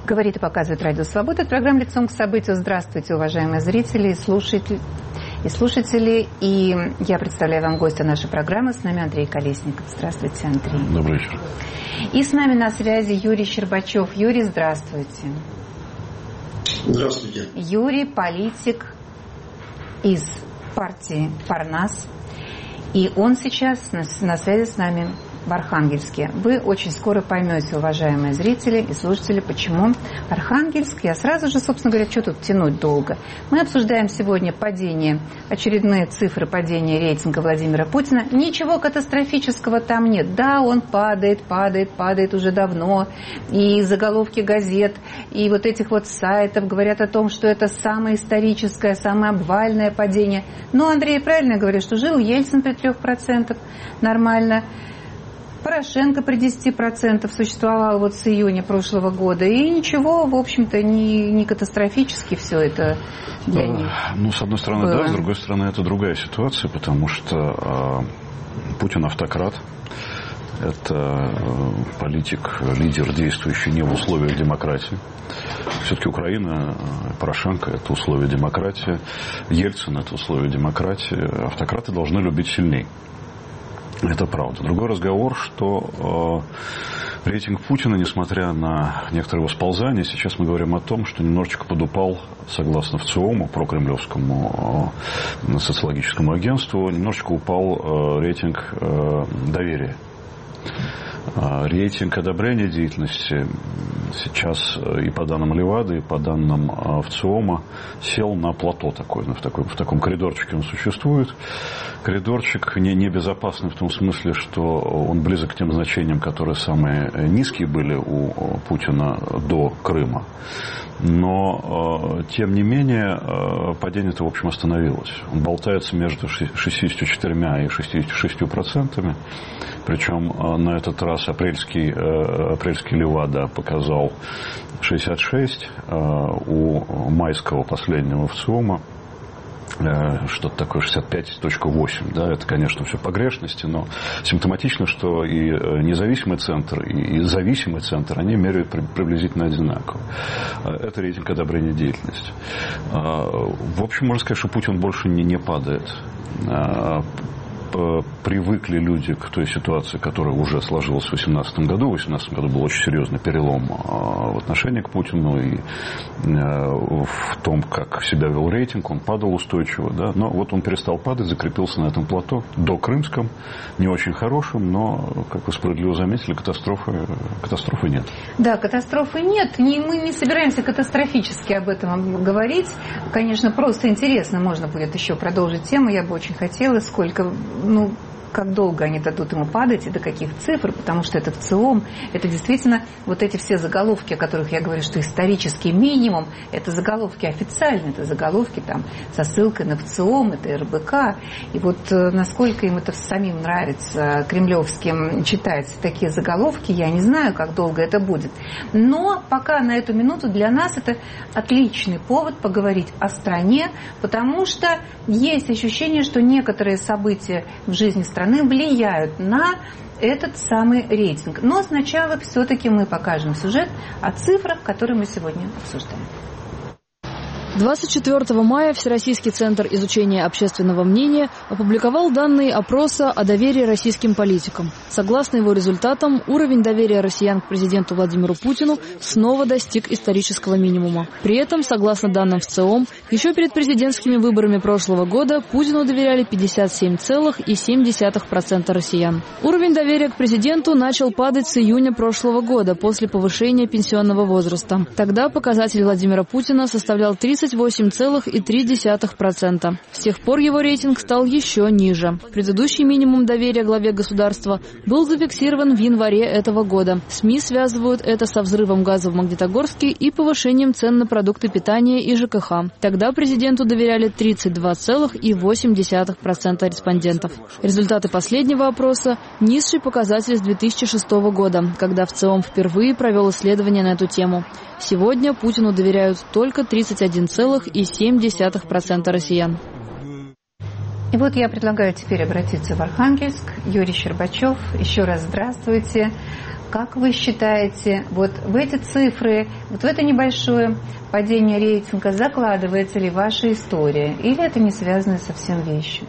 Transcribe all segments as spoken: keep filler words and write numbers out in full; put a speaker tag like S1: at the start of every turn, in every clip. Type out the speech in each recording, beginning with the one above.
S1: Говорит и показывает Радио Свобода. Это программа «Лицом к событию». Здравствуйте, уважаемые зрители и слушатели. И, слушатели. и я представляю вам гостя нашей программы. С нами Андрей Колесников. Здравствуйте, Андрей.
S2: Добрый вечер.
S1: И с нами на связи Юрий Щербачев. Юрий, здравствуйте.
S3: Здравствуйте.
S1: Юрий – политик из партии «Парнас». И он сейчас на, на связи с нами в Архангельске. Вы очень скоро поймете, уважаемые зрители и слушатели, почему Архангельск. Я сразу же, собственно говоря, что тут тянуть долго. Мы обсуждаем сегодня падение, очередные цифры падения рейтинга Владимира Путина. Ничего катастрофического там нет. Да, он падает, падает, падает уже давно. И заголовки газет, и вот этих вот сайтов говорят о том, что это самое историческое, самое обвальное падение. Но Андрей правильно говорит, что жил Ельцин при трех процентах нормально. Порошенко при десяти процентах существовал вот с июня прошлого года. И ничего, в общем-то, не, не катастрофически все это для них.
S2: Ну, с одной стороны,
S1: было.
S2: Да, с другой стороны, это другая ситуация, потому что э, Путин автократ. Это э, политик, лидер, действующий не в условиях демократии. Все-таки Украина, Порошенко – это условия демократии. Ельцин – это условия демократии. Автократы должны любить сильней. Это правда. Другой разговор, что э, рейтинг Путина, несмотря на некоторые его сползания, сейчас мы говорим о том, что немножечко подупал, согласно ВЦИОМу, прокремлевскому э, социологическому агентству, немножечко упал э, рейтинг э, доверия. Рейтинг одобрения деятельности сейчас и по данным Левады, и по данным ВЦИОМа сел на плато такой, в, такой, в таком коридорчике он существует. Коридорчик не, небезопасный в том смысле, что он близок к тем значениям, которые самые низкие были у Путина до Крыма. Но, тем не менее, падение-то, в общем, остановилось. Он болтается между шестьюдесятью четырьмя и шестьюдесятью шестью процентами. Причем на этот раз апрельский, апрельский Левада показал шестьдесят шесть, у майского последнего ВЦИОМа что-то такое шестьдесят пять целых восемь. Да, это, конечно, все погрешности, но симптоматично, что и независимый центр, и зависимый центр, они меряют приблизительно одинаково. Это рейтинг одобрения деятельности. В общем, можно сказать, что Путин больше не, не падает. Привыкли люди к той ситуации, которая уже сложилась в две тысячи восемнадцатом году. В две тысячи восемнадцатом году был очень серьезный перелом в отношении к Путину и в том, как себя вел рейтинг. Он падал устойчиво. Да? Но вот он перестал падать, закрепился на этом плато. До Крымском, не очень хорошем, но, как вы справедливо заметили, катастрофы, катастрофы нет.
S1: Да, катастрофы нет. Не, мы не собираемся катастрофически об этом говорить. Конечно, просто интересно. Можно будет еще продолжить тему. Я бы очень хотела, сколько... Ну, как долго они дадут ему падать и до каких цифр, потому что это ВЦИОМ, это действительно вот эти все заголовки, о которых я говорю, что исторический минимум, это заголовки официальные, это заголовки там со ссылкой на ВЦИОМ, это эр бэ ка. И вот насколько им это самим нравится, кремлевским, читать такие заголовки, я не знаю, как долго это будет. Но пока на эту минуту для нас это отличный повод поговорить о стране, потому что есть ощущение, что некоторые события в жизни страны влияют на этот самый рейтинг. Но сначала все-таки мы покажем сюжет о цифрах, которые мы сегодня обсуждаем.
S4: двадцать четвёртого мая Всероссийский центр изучения общественного мнения опубликовал данные опроса о доверии российским политикам. Согласно его результатам, уровень доверия россиян к президенту Владимиру Путину снова достиг исторического минимума. При этом, согласно данным ВЦИОМ, еще перед президентскими выборами прошлого года Путину доверяли пятьдесят семь целых семь десятых процента россиян. Уровень доверия к президенту начал падать с июня прошлого года после повышения пенсионного возраста. Тогда показатель Владимира Путина составлял тридцать восемь целых три десятых процента. С тех пор его рейтинг стал еще ниже. Предыдущий минимум доверия главе государства был зафиксирован в январе этого года. СМИ связывают это со взрывом газа в Магнитогорске и повышением цен на продукты питания и жэ ка ха. Тогда президенту доверяли тридцать два целых восемь десятых процента респондентов. Результаты последнего опроса – низший показатель с две тысячи шестого года, когда ВЦИОМ впервые провел исследование на эту тему. Сегодня Путину доверяют только тридцать один целых семь десятых процента россиян.
S1: И вот я предлагаю теперь обратиться в Архангельск. Юрий Щербачев, еще раз здравствуйте. Как вы считаете, вот в эти цифры, вот в это небольшое падение рейтинга закладывается ли ваша история? Или это не связанные совсем вещи?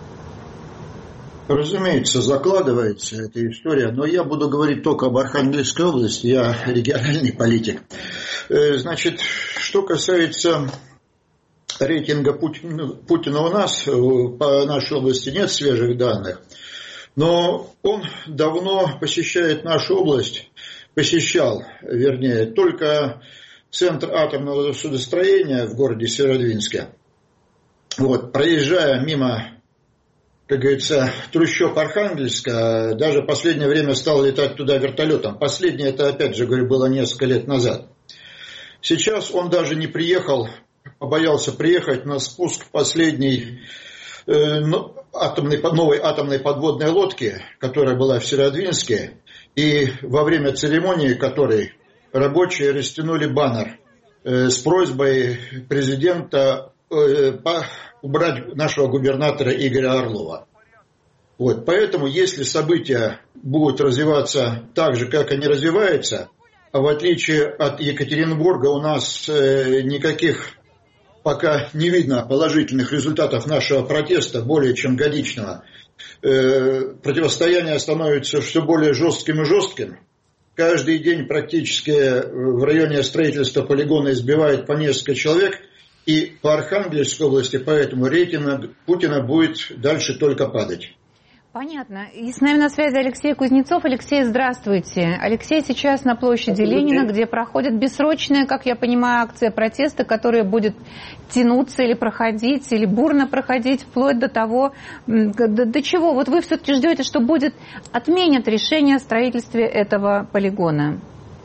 S3: Разумеется, закладывается эта история, но я буду говорить только об Архангельской области, я региональный политик. Значит, что касается рейтинга Путина, Путина у нас, по нашей области нет свежих данных, но он давно посещает нашу область, посещал, вернее, только Центр атомного судостроения в городе Северодвинске. Вот, проезжая мимо, как говорится, трущоб Архангельска, даже в последнее время стал летать туда вертолетом. Последнее, это, опять же, говорю, было несколько лет назад. Сейчас он даже не приехал, побоялся приехать на спуск последней э, атомной, новой атомной подводной лодки, которая была в Северодвинске, и во время церемонии которой рабочие растянули баннер э, с просьбой президента э, по, убрать нашего губернатора Игоря Орлова. Вот, поэтому, если события будут развиваться так же, как они развиваются, а в отличие от Екатеринбурга у нас э, никаких пока не видно положительных результатов нашего протеста, более чем годичного, э, противостояние становится все более жестким и жестким. Каждый день практически в районе строительства полигона избивают по несколько человек, и по Архангельской области поэтому рейтинг Путина будет дальше только падать.
S1: Понятно. И с нами на связи Алексей Кузнецов. Алексей, здравствуйте. Алексей сейчас на площади Ленина, где проходит бессрочная, как я понимаю, акция протеста, которая будет тянуться или проходить, или бурно проходить, вплоть до того, до, до чего. Вот вы все-таки ждете, что будет отменят решение о строительстве этого полигона.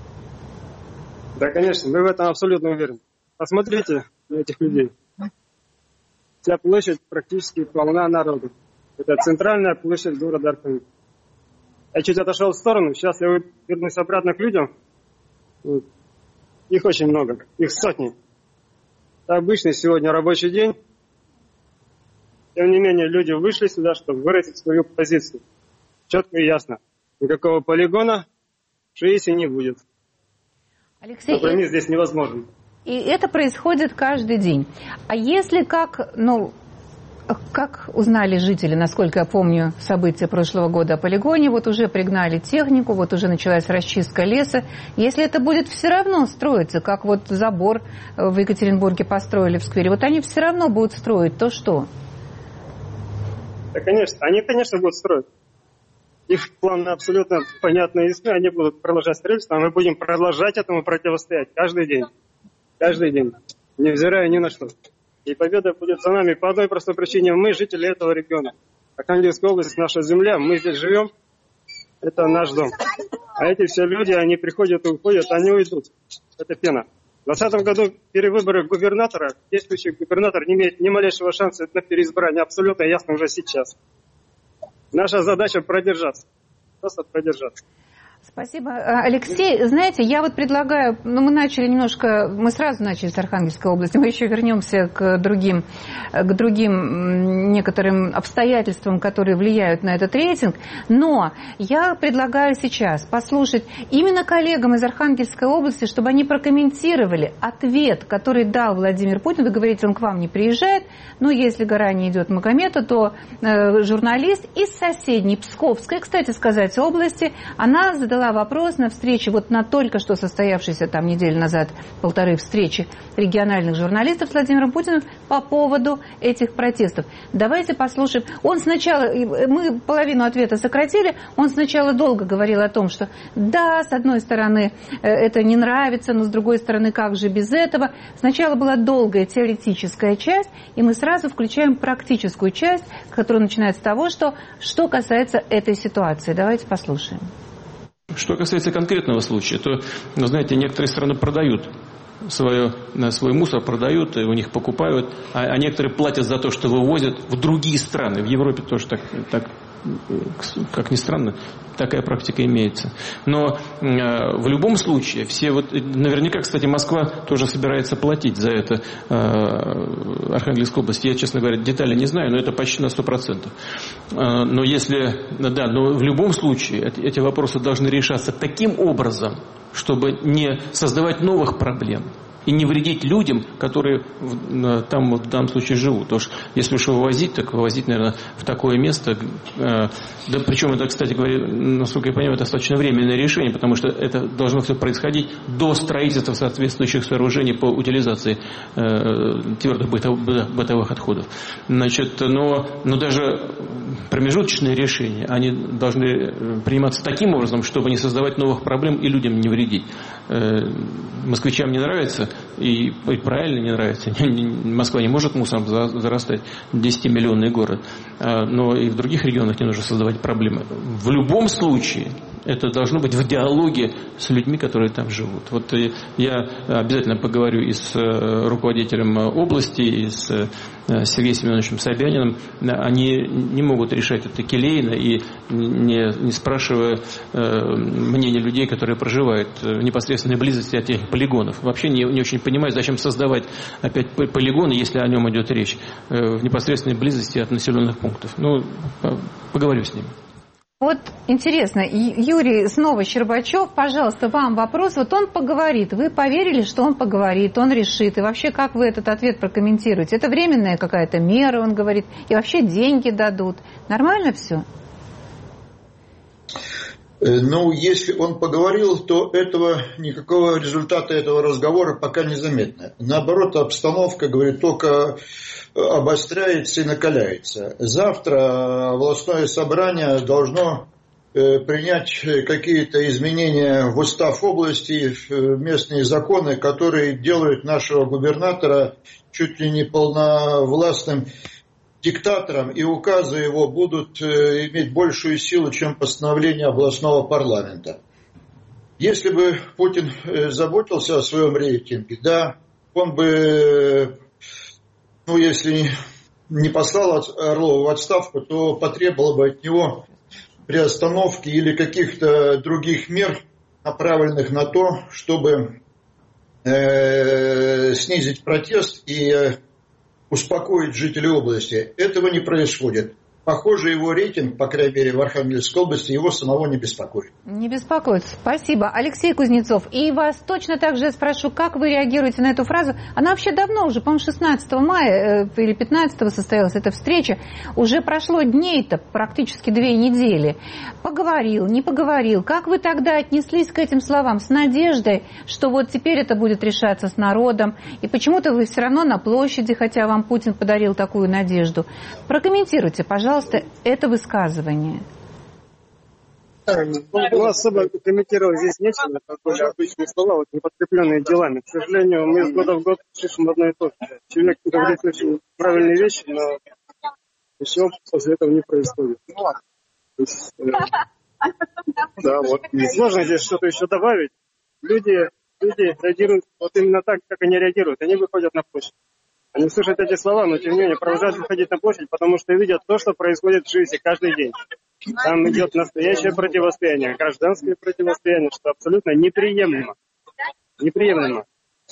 S5: Да, конечно, мы в этом абсолютно уверены. Посмотрите на этих людей. Вся площадь практически полна народу. Это центральная площадь города Архангельска. Я чуть отошел в сторону, сейчас я вернусь обратно к людям. Их очень много, их сотни. Это обычный сегодня рабочий день. Тем не менее, люди вышли сюда, чтобы выразить свою позицию. Четко и ясно. Никакого полигона в Шиисе не будет.
S1: Алексей,
S5: компромисс здесь невозможен.
S1: И это происходит каждый день. А если как, ну... Как узнали жители, насколько я помню, события прошлого года о полигоне, вот уже пригнали технику, вот уже началась расчистка леса. Если это будет все равно строиться, как вот забор в Екатеринбурге построили в сквере, вот они все равно будут строить, то что?
S5: Да, конечно. Они, конечно, будут строить. Их план абсолютно понятный и ясный. Они будут продолжать строительство, а мы будем продолжать этому противостоять каждый день. Каждый день. Невзирая ни на что. И победа будет за нами по одной простой причине. Мы жители этого региона. Архангельская область, наша земля, мы здесь живем. Это наш дом. А эти все люди, они приходят и уходят, они уйдут. Это пена. В двадцатом году перевыборы губернатора, действующий губернатор не имеет ни малейшего шанса на переизбрание. Абсолютно ясно уже сейчас. Наша задача продержаться. Просто продержаться.
S1: Спасибо. Алексей, знаете, я вот предлагаю, ну мы начали немножко, мы сразу начали с Архангельской области, мы еще вернемся к другим, к другим некоторым обстоятельствам, которые влияют на этот рейтинг, но я предлагаю сейчас послушать именно коллегам из Архангельской области, чтобы они прокомментировали ответ, который дал Владимир Путин. Вы говорите, он к вам не приезжает, но если гора не идет Магомета, то э, журналист из соседней Псковской, кстати сказать, области, она задала задала вопрос на встрече, вот на только что состоявшейся там неделю назад, полторы встречи региональных журналистов с Владимиром Путиным по поводу этих протестов. Давайте послушаем. Он сначала, мы половину ответа сократили, он сначала долго говорил о том, что да, с одной стороны это не нравится, но с другой стороны как же без этого. Сначала была долгая теоретическая часть, и мы сразу включаем практическую часть, которая начинается с того, что, что касается этой ситуации. Давайте послушаем.
S6: Что касается конкретного случая, то, вы знаете, некоторые страны продают свое, свой мусор, продают, у них покупают, а, а некоторые платят за то, что вывозят в другие страны. В Европе тоже так, так как ни странно, такая практика имеется. Но э, в любом случае, все вот, наверняка, кстати, Москва тоже собирается платить за это э, Архангельской области. Я, честно говоря, детали не знаю, но это почти на сто процентов. Э, но если, да, но в любом случае эти, эти вопросы должны решаться таким образом, чтобы не создавать новых проблем и не вредить людям, которые там в данном случае живут. Потому что если уж вывозить, так вывозить, наверное, в такое место. Да, причем это, кстати говоря, насколько я понимаю, достаточно временное решение, потому что это должно все происходить до строительства соответствующих сооружений по утилизации э, твердых бытовых, бытовых отходов. Значит, но, но даже промежуточные решения, они должны приниматься таким образом, чтобы не создавать новых проблем и людям не вредить. Э, москвичам не нравится, и, и правильно не нравится. Москва не может мусором зарастать, десятимиллионный город. Но и в других регионах не нужно создавать проблемы. В любом случае это должно быть в диалоге с людьми, которые там живут. Вот я обязательно поговорю и с руководителем области, и с Сергеем Семеновичем Собяниным. Они не могут решать это келейно и не, не спрашивая мнения людей, которые проживают в непосредственной близости от этих полигонов. Вообще не, не очень понимаю, зачем создавать опять полигоны, если о нем идет речь, в непосредственной близости от населенных пунктов. Ну, поговорю с ним.
S1: Вот интересно, Юрий снова Щербачев, пожалуйста, вам вопрос. Вот он поговорит, вы поверили, что он поговорит, он решит, и вообще как вы этот ответ прокомментируете? Это временная какая-то мера, он говорит, и вообще деньги дадут. Нормально все?
S3: Ну, если он поговорил, то этого, никакого результата этого разговора пока не заметно. Наоборот, обстановка, говорит, только обостряется и накаляется. Завтра областное собрание должно принять какие-то изменения в устав области, в местные законы, которые делают нашего губернатора чуть ли не полновластным диктатором, и указы его будут иметь большую силу, чем постановление областного парламента. Если бы Путин заботился о своем рейтинге, да, он бы, ну, если не послал Орлова в отставку, то потребовал бы от него приостановки или каких-то других мер, направленных на то, чтобы э, снизить протест и успокоить жителей области. Этого не происходит. Похоже, его рейтинг, по крайней мере, в Архангельской области, его самого не беспокоит.
S1: Не беспокоит. Спасибо. Алексей Кузнецов. И вас точно так же спрошу, как вы реагируете на эту фразу? Она вообще давно уже, по-моему, шестнадцатого мая э, или пятнадцатого состоялась эта встреча. Уже прошло дней-то практически две недели. Поговорил, не поговорил. Как вы тогда отнеслись к этим словам? С надеждой, что вот теперь это будет решаться с народом. И почему-то вы все равно на площади, хотя вам Путин подарил такую надежду. Прокомментируйте, пожалуйста, это высказывание.
S5: Ну, особо комментировать здесь нечего, такие обычные слова, вот, не подкрепленные делами. К сожалению, мы из года в год слышим одно и то же. Человек говорит очень правильные вещи, но ничего после этого не происходит. То есть, э, да, вот. И сложно здесь что-то еще добавить. Люди, люди реагируют вот именно так, как они реагируют. Они выходят на площадь. Они слышат эти слова, но тем не менее продолжают выходить на площадь, потому что видят то, что происходит в жизни каждый день. Там идет настоящее противостояние, гражданское противостояние, что абсолютно неприемлемо. Неприемлемо.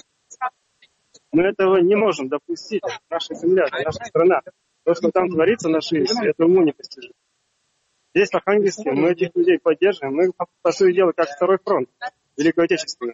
S5: Мы этого не можем допустить. Наша земля, наша страна. То, что там творится на жизнь, это уму непостижимо. Здесь, в Архангельске, мы этих людей поддерживаем. Мы, по сути дела, как второй фронт Великой Отечественной.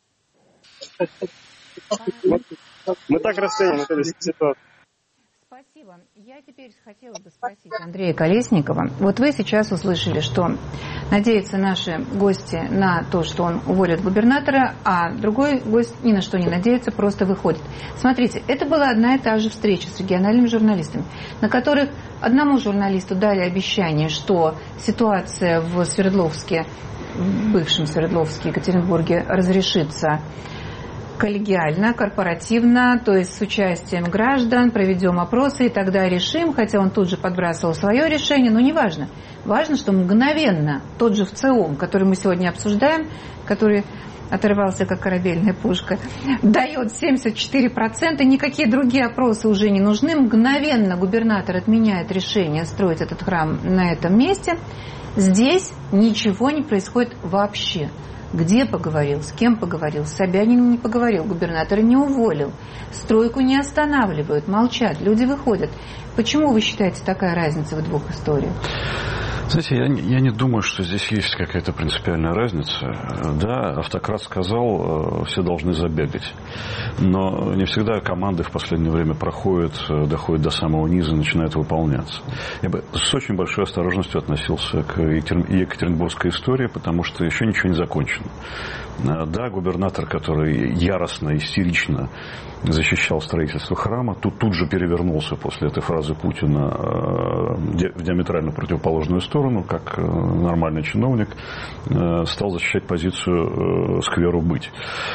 S5: Мы так расценим эту ситуацию.
S1: Спасибо. Я теперь хотела бы спросить Андрея Колесникова. Вот вы сейчас услышали, что надеются наши гости на то, что он уволит губернатора, а другой гость ни на что не надеется, просто выходит. Смотрите, это была одна и та же встреча с региональными журналистами, на которых одному журналисту дали обещание, что ситуация в Свердловске, в бывшем Свердловске, Екатеринбурге разрешится коллегиально, корпоративно, то есть с участием граждан, проведем опросы и тогда решим, хотя он тут же подбрасывал свое решение, но не важно. Важно, что мгновенно тот же ВЦИОМ, который мы сегодня обсуждаем, который оторвался как корабельная пушка, дает семьдесят четыре процента, никакие другие опросы уже не нужны. Мгновенно губернатор отменяет решение строить этот храм на этом месте. Здесь ничего не происходит вообще. Где поговорил, с кем поговорил, с Собяниным не поговорил, губернатора не уволил, стройку не останавливают, молчат, люди выходят. Почему вы считаете такая разница в двух историях?
S2: Знаете, я, я не думаю, что здесь есть какая-то принципиальная разница. Да, автократ сказал, все должны забегать. Но не всегда команды в последнее время проходят, доходят до самого низа и начинают выполняться. Я бы с очень большой осторожностью относился к екатеринбургской истории, потому что еще ничего не закончено. Да, губернатор, который яростно, истерично защищал строительство храма, тут, тут же перевернулся после этой фразы Путина в диаметрально противоположную сторону, как нормальный чиновник, стал защищать позицию скверу быть.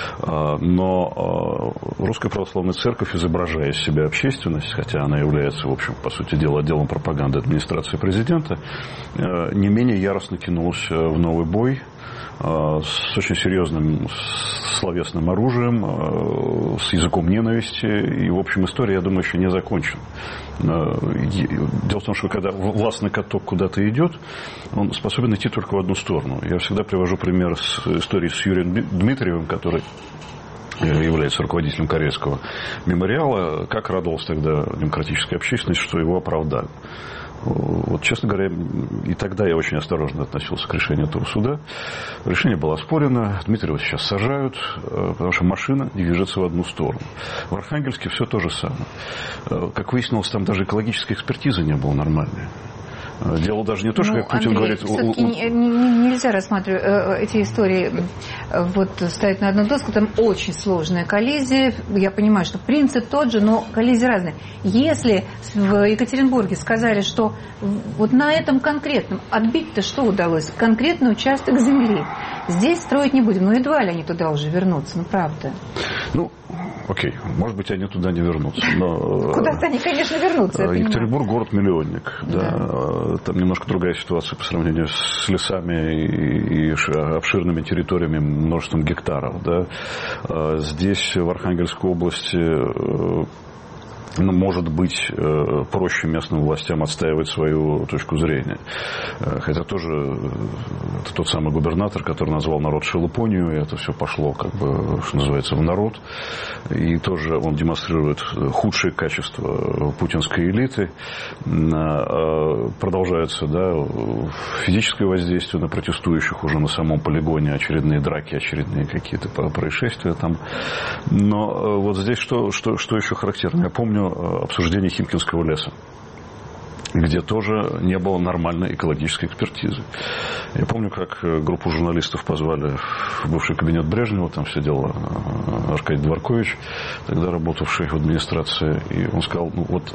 S2: Но Русская Православная Церковь, изображая из себя общественность, хотя она является, в общем, по сути дела, отделом пропаганды администрации президента, не менее яростно кинулась в новый бой с очень серьезным словесным оружием, с языком ненависти. И, в общем, история, я думаю, еще не закончена. Дело в том, что когда властный каток куда-то идет, он способен идти только в одну сторону. Я всегда привожу пример с истории с Юрием Дмитриевым, который является руководителем Карельского мемориала. Как радовалась тогда демократическая общественность, что его оправдали. Вот, честно говоря, и тогда я очень осторожно относился к решению этого суда. Решение было оспорено. Дмитриева сейчас сажают, потому что машина движется в одну сторону. В Архангельске все то же самое. Как выяснилось, там даже экологической экспертизы не было нормальной. Дело даже не то, что, ну, как Путин
S1: Андрей,
S2: говорит...
S1: Все-таки не, не, нельзя рассматривать эти истории, вот ставить на одну доску. Там очень сложная коллизия. Я понимаю, что принцип тот же, но коллизии разные. Если в Екатеринбурге сказали, что вот на этом конкретном отбить-то что удалось? Конкретный участок земли. Здесь строить не будем. Ну, едва ли они туда уже вернутся, ну, правда.
S2: Ну, окей, может быть, они туда не вернутся. Но...
S1: Куда-то они, конечно, вернутся.
S2: Екатеринбург город-миллионник. Да. Да. Там немножко другая ситуация по сравнению с лесами и обширными территориями, множеством гектаров. Да. Здесь, в Архангельской области, ну, может быть, проще местным властям отстаивать свою точку зрения. Хотя тоже это тот самый губернатор, который назвал народ шелупонью, и это все пошло, как бы, что называется, в народ. И тоже он демонстрирует худшие качества путинской элиты. Продолжается, да, физическое воздействие на протестующих уже на самом полигоне, очередные драки, очередные какие-то происшествия там. Но вот здесь что, что, что еще характерно? Я помню обсуждение Химкинского леса, где тоже не было нормальной экологической экспертизы. Я помню, как группу журналистов позвали в бывший кабинет Брежнева, там сидел Аркадий Дворкович, тогда работавший в администрации, и он сказал, ну вот,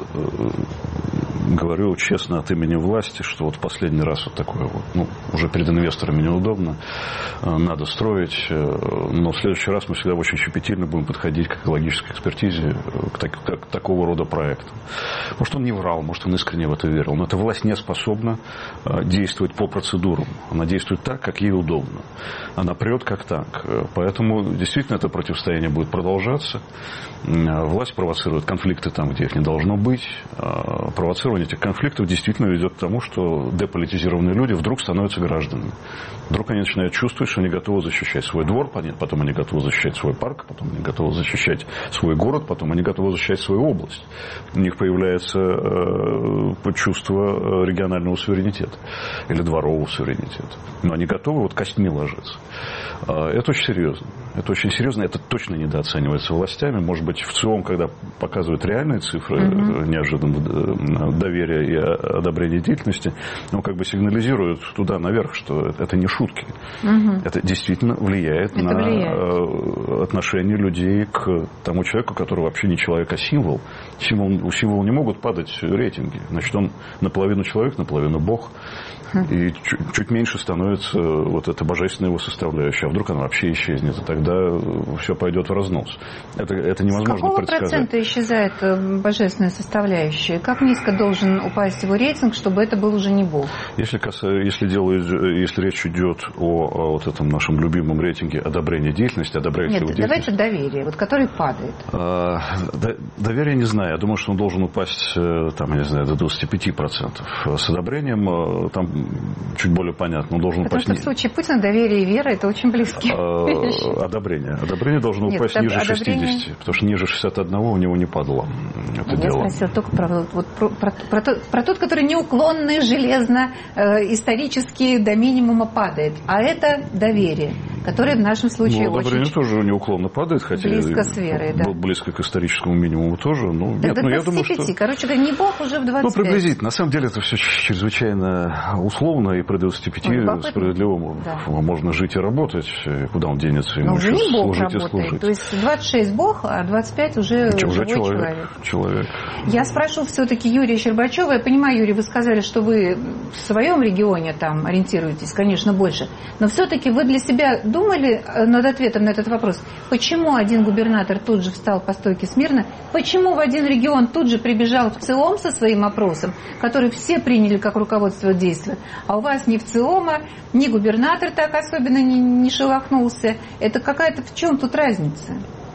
S2: говорю честно от имени власти, что вот последний раз вот такое вот, ну, уже перед инвесторами неудобно, надо строить, но в следующий раз мы всегда очень щепетильно будем подходить к экологической экспертизе, к, так, к такого рода проектам. Может, он не врал, может, он искренне в это верил, но эта власть не способна действовать по процедурам. Она действует так, как ей удобно. Она прет как танк. Поэтому действительно это противостояние будет продолжаться. Власть провоцирует конфликты там, где их не должно быть. Провоцирование этих конфликтов действительно ведет к тому, что деполитизированные люди вдруг становятся гражданами. Вдруг они начинают чувствовать, что они готовы защищать свой двор, потом они готовы защищать свой парк, потом они готовы защищать свой город, потом они готовы защищать свою область. У них появляется чувство регионального суверенитета или дворового суверенитета. Но они готовы вот костьми ложиться. Это очень серьезно. Это очень серьезно. Это точно недооценивается властями. Может быть, в ЦИОМ, когда показывают реальные цифры mm-hmm. неожиданного доверия и одобрения деятельности, он как бы сигнализирует туда наверх, что это не шутки. Mm-hmm. Это действительно влияет это на влияет. отношение людей к тому человеку, который вообще не человек, а символ. Символ, у символа не могут падать рейтинги. Значит, он наполовину человек, наполовину бог. И чуть, чуть меньше становится вот эта божественная его составляющая. А вдруг она вообще исчезнет, и тогда все пойдет в разнос. Это, это невозможно предсказать.
S1: С какого процента исчезает божественная составляющая? Как низко должен упасть его рейтинг, чтобы это был уже не Бог?
S2: Если, если, делает, если речь идет о, о вот этом нашем любимом рейтинге одобрения деятельности, одобряете его деятельность...
S1: Нет, давайте доверие, вот который падает.
S2: А, доверие не знаю. Я думаю, что он должен упасть, там, я не знаю, до двадцати пяти процентов. С одобрением там чуть более понятно. Он должен
S1: Потому
S2: упасть...
S1: что в случае Путина доверие и вера – это очень близкие вещи.
S2: А, одобрение. Одобрение должно
S1: Нет,
S2: упасть ниже шестидесяти, потому что ниже шестидесяти одного у него не падало это
S1: Я
S2: дело.
S1: спросила только про, вот, про, про, про, про, про тот, который неуклонно, железно, э, исторически до минимума падает. А это доверие, которое в нашем случае
S2: ну,
S1: очень...
S2: Одобрение тоже неуклонно падает, хотя
S1: близко с верой, да.
S2: близко к историческому минимуму тоже. Ну,
S1: да,
S2: нет,
S1: до
S2: ну, я думаю, что...
S1: Короче говоря, не Бог уже в двадцать пять.
S2: Ну, приблизительно. На самом деле это все чрезвычайно условно, и при двадцати пяти Ой, справедливому да. можно жить и работать. Куда он денется? Ему еще служить и служить.
S1: То есть двадцать шесть Бог, а двадцать пять уже,
S2: уже
S1: живой
S2: человек,
S1: человек.
S2: человек.
S1: Я спрошу все-таки Юрия Щербачева. Я понимаю, Юрий, вы сказали, что вы в своем регионе там ориентируетесь, конечно, больше. Но все-таки вы для себя думали над ответом на этот вопрос? Почему один губернатор тут же встал по стойке смирно? Почему в один регион тут же прибежал в ЦИОМ со своим опросом, который все приняли как руководство действия, а у вас ни в ЦИОМа, ни губернатор так особенно не, не шелохнулся? Это какая-то в чем тут разница?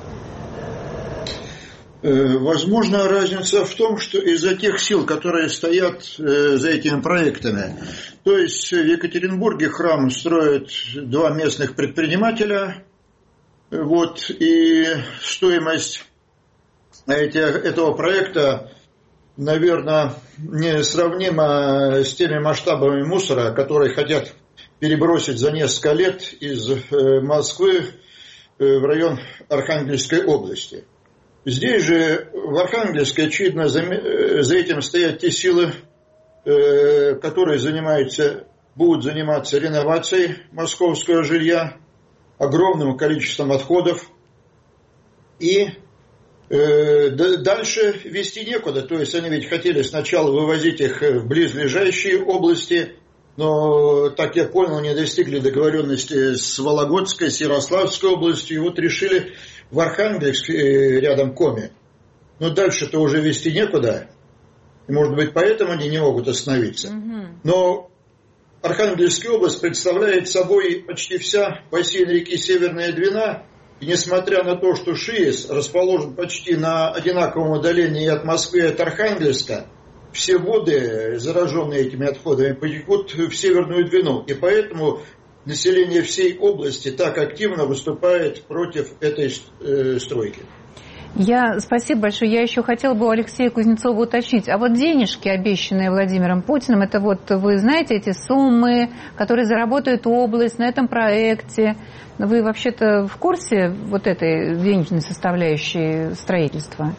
S3: Возможно, разница в том, что из-за тех сил, которые стоят за этими проектами, то есть в Екатеринбурге храм строят два местных предпринимателя, вот, и стоимость этого проекта, наверное, несравнима с теми масштабами мусора, которые хотят перебросить за несколько лет из Москвы в район Архангельской области. Здесь же, в Архангельске, очевидно, за, за этим стоят те силы, э, которые занимаются, будут заниматься реновацией московского жилья, огромным количеством отходов. И э, д- дальше везти некуда. То есть они ведь хотели сначала вывозить их в близлежащие области, но, так я понял, не достигли договоренности с Вологодской, с Ярославской областью, и вот решили в Архангельск, рядом Коми. Но дальше-то уже везти некуда. И, может быть, поэтому они не могут остановиться. Но Архангельская область представляет собой почти вся бассейн реки Северная Двина. И несмотря на то, что ШИЭС расположен почти на одинаковом удалении от Москвы и от Архангельска, все воды, зараженные этими отходами, потекут в Северную Двину. И поэтому население всей области так активно выступает против этой э, стройки.
S1: Я, спасибо большое. Я еще хотела бы у Алексея Кузнецова уточнить. А вот денежки, обещанные Владимиром Путиным, это вот, вы знаете, эти суммы, которые заработает область на этом проекте. Вы вообще-то в курсе вот этой денежной составляющей строительства?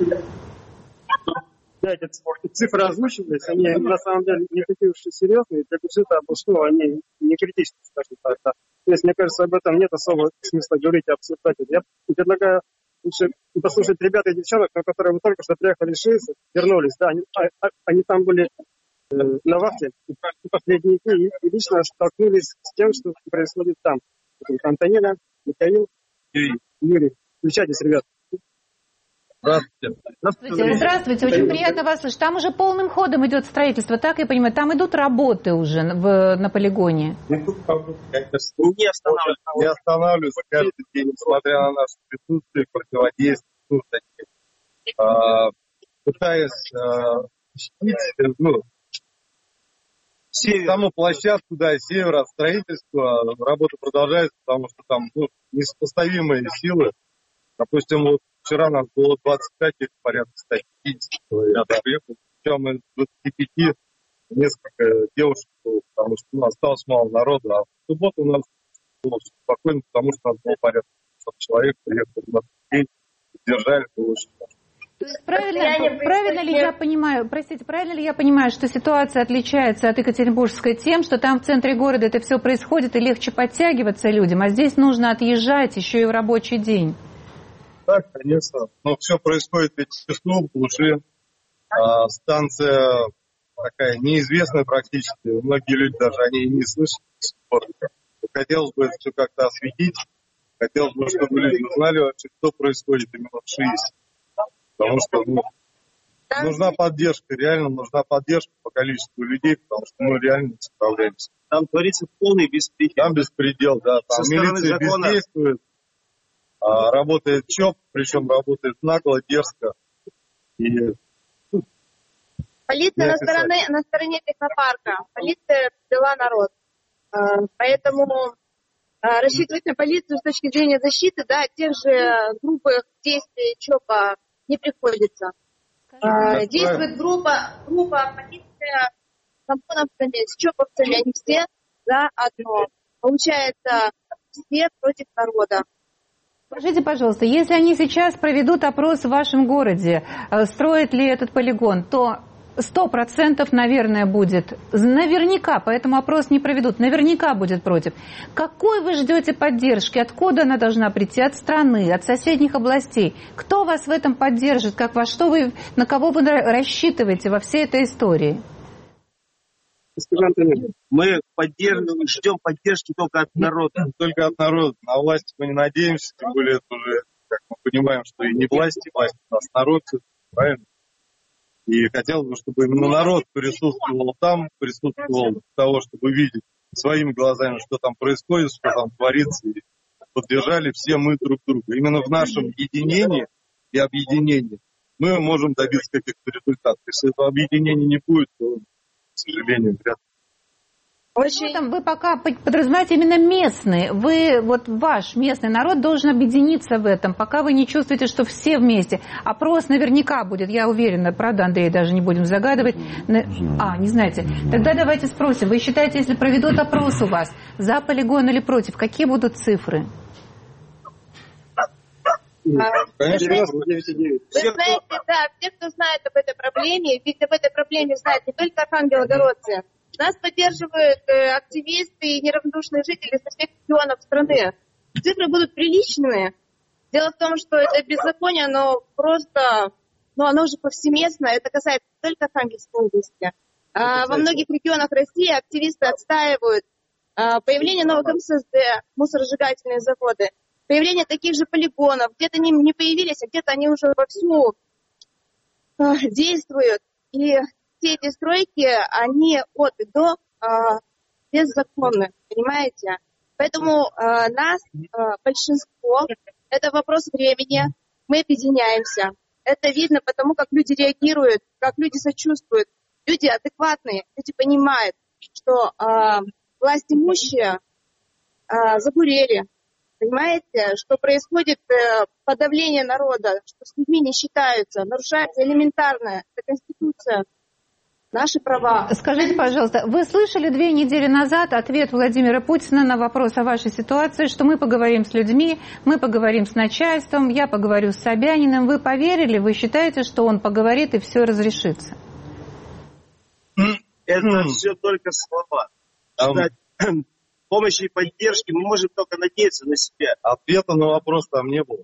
S5: Да, эти цифры озвучивались, они на самом деле не такие уж и серьезные, для бюджета областного они не критичны, скажем так. Да. То есть, мне кажется, об этом нет особого смысла говорить и обсуждать. Я предлагаю лучше послушать ребят и девчонок, которые вы только что приехали из ШИЭСа, вернулись, да, они, они там были э, на вахте последние дни и, и лично столкнулись с тем, что происходит там. Антонина, Михаил, Юрий. Юрий. Включайтесь, ребят.
S1: Здравствуйте. Здравствуйте. Здравствуйте. Очень приятно вас слышать. Там уже полным ходом идет строительство, так я понимаю. Там идут работы уже в, на полигоне.
S7: Не останавливаются. Не останавливаются каждый день, несмотря на наше присутствие, противодействие, а, пытаясь а, защитить, ну, саму площадку, да, север от строительства. Работа продолжается, потому что там ну, несопоставимые силы. Допустим, вот вчера нас было двадцать пять, их порядка ста пятидесяти человек. Причем из двадцати пяти несколько девушек было, потому что ну, осталось мало народа. А в субботу у нас было спокойно, потому что у нас было порядка двухсот человек, приехали двадцать день, держали, было очень хорошо.
S1: То есть правильно, правильно ли я понимаю, простите, правильно ли я понимаю, что ситуация отличается от Екатеринбургской тем, что там в центре города это все происходит и легче подтягиваться людям, а здесь нужно отъезжать еще и в рабочий день?
S7: Так, конечно. Но все происходит ведь в лесу, в глуши. А, станция такая неизвестная практически. Многие люди даже о ней не слышат до сих пор. Хотелось бы это все как-то осветить. Хотелось бы, чтобы люди узнали вообще, что происходит именно в ШИЭСе. Потому что ну, нужна поддержка, реально нужна поддержка по количеству людей, потому что мы реально не справляемся.
S8: Там творится полный беспредел.
S7: Там беспредел, да. Там милиция бездействует, а, работает ЧОП, причем работает нагло, дерзко. И...
S9: Полиция на стороне, на стороне технопарка. Полиция взяла народ. Поэтому рассчитывать на полицию с точки зрения защиты, да, тех же грубых действий ЧОПа не приходится. Скажи, действует группа, группа полиция с ОМОНовцами, с ЧОПовцами, они все за одно. Получается, все против народа.
S1: Скажите, пожалуйста, если они сейчас проведут опрос в вашем городе, строят ли этот полигон, то сто процентов, наверное, будет, наверняка, поэтому опрос не проведут, наверняка будет против. Какой вы ждете поддержки? Откуда она должна прийти? От страны, от соседних областей? Кто вас в этом поддержит? Как во что вы, на кого вы рассчитываете во всей этой истории?
S8: Мы поддерживаем, ждем поддержки только от народа.
S7: Только от народа. На власть мы не надеемся, тем более это уже, как мы понимаем, что и не власть, и власть у нас народ, правильно? И хотелось бы, чтобы именно народ присутствовал там, присутствовал для того, чтобы видеть своими глазами, что там происходит, что там творится, и поддержали все мы друг друга. Именно в нашем единении и объединении мы можем добиться каких-то результатов. Если этого объединения не будет, то, к сожалению, вряд ли.
S1: Очень... Вы пока подразумеваете именно местные. Вы, вот ваш местный народ должен объединиться в этом, пока вы не чувствуете, что все вместе. Опрос наверняка будет, я уверена, правда, Андрей, даже не будем загадывать. Не а, не знаете. Тогда давайте спросим, вы считаете, если проведут опрос у вас, за полигон или против, какие будут цифры?
S9: Конечно, вы знаете, да, все, кто знает об этой проблеме, ведь об этой проблеме знают не только архангелогородцы. Нас поддерживают э, активисты и неравнодушные жители со всех регионов страны. Цифры будут приличными. Дело в том, что это беззаконие, оно просто, ну, оно уже повсеместно. Это касается не только Архангельской области. А, во многих регионах России активисты отстаивают а, появление новых эм эс эс дэ, мусоросжигательные заводы, появление таких же полигонов. Где-то они не появились, а где-то они уже вовсю а, действуют. И все эти стройки, они от и до а, беззаконны, понимаете? Поэтому а, нас, а, большинство, это вопрос времени, мы объединяемся. Это видно потому, как люди реагируют, как люди сочувствуют. Люди адекватные, люди понимают, что а, власть имущие а, забурели, понимаете? Что происходит а, подавление народа, что с людьми не считаются, нарушается элементарная Конституция. Наши права.
S1: Скажите, пожалуйста, вы слышали две недели назад ответ Владимира Путина на вопрос о вашей ситуации, что мы поговорим с людьми, мы поговорим с начальством, я поговорю с Собяниным. Вы поверили? Вы считаете, что он поговорит и все разрешится?
S8: Это все только слова. Ждать помощи и поддержки мы можем только надеяться на себя.
S7: Ответа на вопрос там не было.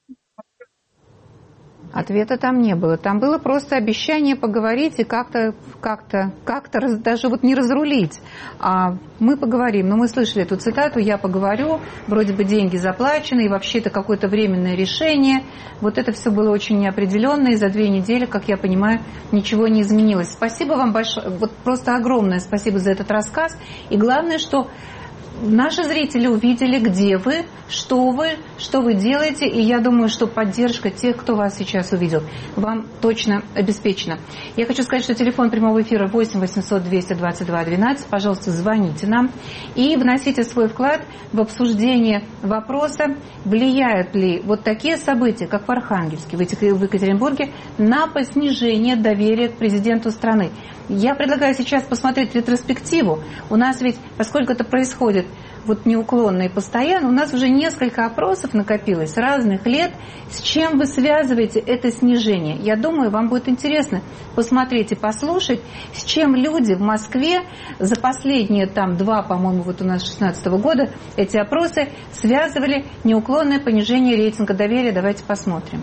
S1: Ответа там не было. Там было просто обещание поговорить и как-то, как-то, как-то раз, даже вот не разрулить. А мы поговорим. Но мы слышали эту цитату, я поговорю, вроде бы деньги заплачены, и вообще это какое-то временное решение. Вот это все было очень неопределенно, и за две недели, как я понимаю, ничего не изменилось. Спасибо вам большое, вот просто огромное спасибо за этот рассказ. И главное, что наши зрители увидели, где вы, что вы, что вы делаете, и я думаю, что поддержка тех, кто вас сейчас увидел, вам точно обеспечена. Я хочу сказать, что телефон прямого эфира восемь восемьсот двести двадцать два двенадцать. Пожалуйста, звоните нам и вносите свой вклад в обсуждение вопроса, влияют ли вот такие события, как в Архангельске, в Екатеринбурге, на снижение доверия к президенту страны. Я предлагаю сейчас посмотреть ретроспективу. У нас ведь, поскольку это происходит вот неуклонно и постоянно, у нас уже несколько опросов накопилось разных лет. С чем вы связываете это снижение? Я думаю, вам будет интересно посмотреть и послушать, с чем люди в Москве за последние там два, по-моему, вот у нас шестнадцатого года эти опросы связывали неуклонное понижение рейтинга доверия. Давайте посмотрим.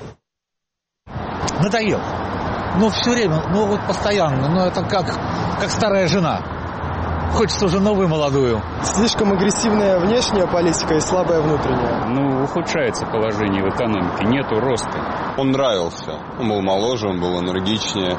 S10: Надоел. Ну, все время, ну, вот постоянно. Ну, это как, как старая жена. Хочется уже новую молодую.
S11: Слишком агрессивная внешняя политика и слабая внутренняя.
S12: Ну, ухудшается положение в экономике, нету роста.
S11: Он нравился. Он был моложе, он был энергичнее.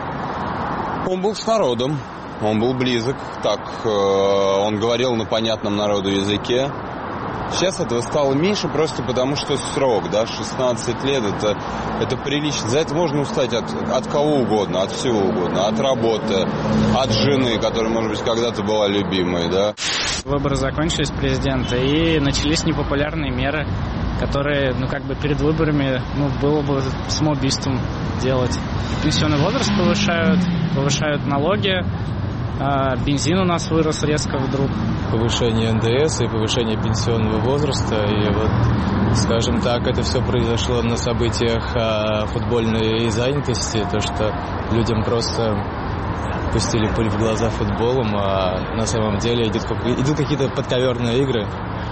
S11: Он был с народом. Он был близок. Так, он говорил на понятном народу языке. Сейчас этого стало меньше просто потому, что срок, да, шестнадцать лет, это, это прилично. За это можно устать от, от кого угодно, от всего угодно, от работы, от жены, которая, может быть, когда-то была любимой, да.
S12: Выборы закончились президента, и начались непопулярные меры, которые, ну, как бы перед выборами, ну, было бы самоубийством делать. Пенсионный возраст повышают, повышают налоги, а бензин у нас вырос резко вдруг.
S13: Повышение эн дэ эс и повышение пенсионного возраста. И вот, скажем так, это все произошло на событиях футбольной занятости. То, что людям просто пустили пыль в глаза футболом, а на самом деле идут, идут какие-то подковерные игры.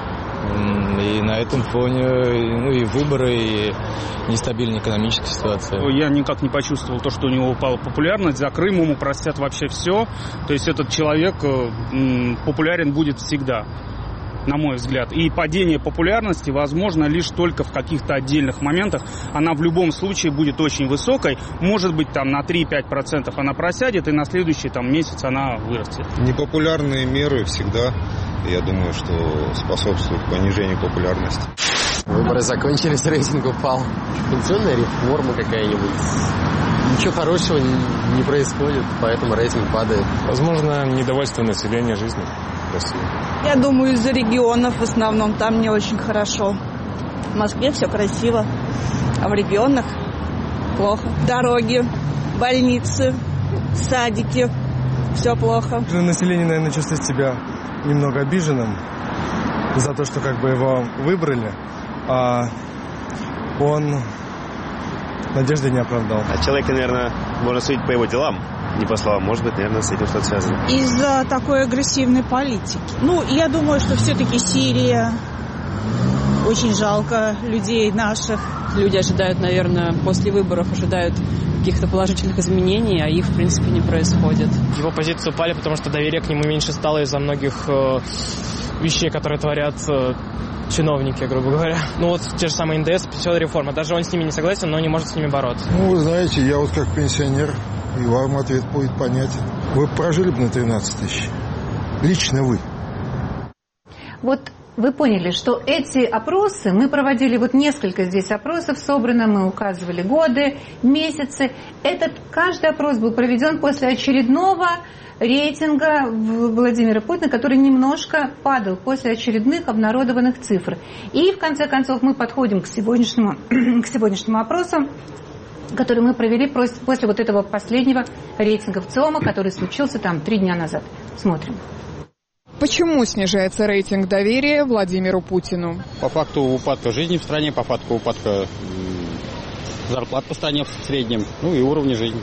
S13: И на этом фоне, ну, и выборы, и нестабильная экономическая ситуация.
S14: Я никак не почувствовал то, что у него упала популярность. За Крым ему простят вообще все. То есть этот человек популярен будет всегда, на мой взгляд. И падение популярности возможно лишь только в каких-то отдельных моментах. Она в любом случае будет очень высокой. Может быть, там на три-пять процентов она просядет, и на следующий там, месяц она вырастет.
S15: Непопулярные меры всегда, я думаю, что способствуют понижению популярности.
S16: Выборы закончились, рейтинг упал. Пенсионная реформа какая-нибудь. Ничего хорошего не происходит, поэтому рейтинг падает.
S17: Возможно, недовольство населения жизнью в России.
S18: Я думаю, из-за регионов в основном. Там не очень хорошо. В Москве все красиво, а в регионах плохо. Дороги, больницы, садики. Все плохо.
S19: Население, наверное, чувствует себя немного обиженным за то, что как бы его выбрали, а он надежды не оправдал.
S8: А человека, наверное, можно судить по его делам, не по словам. Может быть, наверное, с этим что-то связано.
S18: Из-за такой агрессивной политики. Ну, я думаю, что все-таки Сирия. Очень жалко людей наших.
S4: Люди ожидают, наверное, после выборов ожидают каких-то положительных изменений, а их, в принципе, не происходит.
S20: Его позиции упали, потому что доверие к нему меньше стало из-за многих э, вещей, которые творят э, чиновники, грубо говоря. Ну вот те же самые эн дэ эс, пенсионная реформа. Даже он с ними не согласен, но не может с ними бороться.
S21: Ну, вы знаете, я вот как пенсионер, и вам ответ будет понятен. Вы прожили бы на тринадцать тысяч? Лично вы.
S1: Вот вы поняли, что эти опросы, мы проводили вот несколько здесь опросов собрано, мы указывали годы, месяцы. Этот, каждый опрос был проведен после очередного рейтинга Владимира Путина, который немножко падал после очередных обнародованных цифр. И в конце концов мы подходим к сегодняшнему, к сегодняшнему опросу, который мы провели после вот этого последнего рейтинга ВЦИОМа, который случился там три дня назад. Смотрим.
S22: Почему снижается рейтинг доверия Владимиру Путину?
S23: По факту упадка жизни в стране, по факту упадка зарплат по стране в среднем, ну и уровня жизни.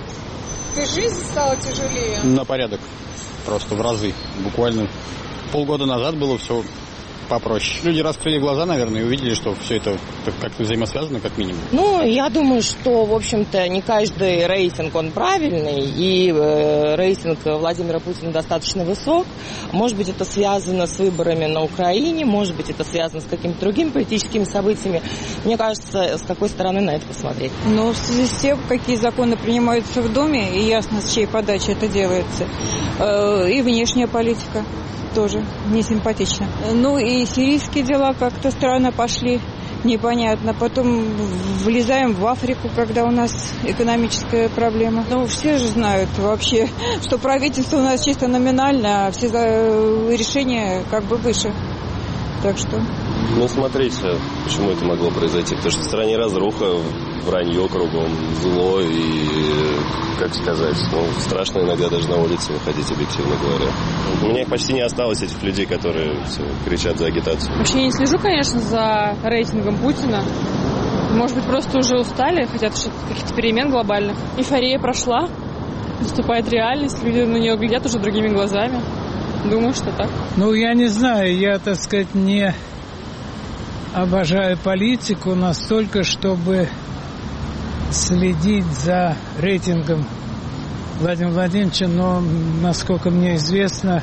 S22: Ты жизнь стала тяжелее?
S23: На порядок, просто в разы. Буквально полгода назад было все попроще. Люди раскрыли глаза, наверное, и увидели, что все это как-то взаимосвязано, как минимум.
S24: Ну, я думаю, что, в общем-то, не каждый рейтинг, он правильный, и э, рейтинг Владимира Путина достаточно высок. Может быть, это связано с выборами на Украине, может быть, это связано с какими-то другими политическими событиями. Мне кажется, с какой стороны на это посмотреть.
S18: Ну, в связи с тем, какие законы принимаются в Думе, и ясно, с чьей подачи это делается, э, и внешняя политика тоже не симпатично. Ну и сирийские дела как-то странно пошли, непонятно. Потом влезаем в Африку, когда у нас экономическая проблема. Ну, все же знают вообще, что правительство у нас чисто номинально, а все решения как бы выше. Так что...
S25: Ну, смотрите, почему это могло произойти. Потому что в стране разруха, вранье кругом, зло и, как сказать, ну, страшно иногда даже на улице выходить, объективно говоря. У меня их почти не осталось, этих людей, которые все, кричат за агитацию.
S4: Вообще не слежу, конечно, за рейтингом Путина. Может быть, просто уже устали, хотят каких-то перемен глобальных. Эйфория прошла, наступает реальность, люди на нее глядят уже другими глазами. Думаю, что так.
S26: Ну, я не знаю, я, так сказать, не обожаю политику настолько, чтобы следить за рейтингом Владимира Владимировича, но, насколько мне известно,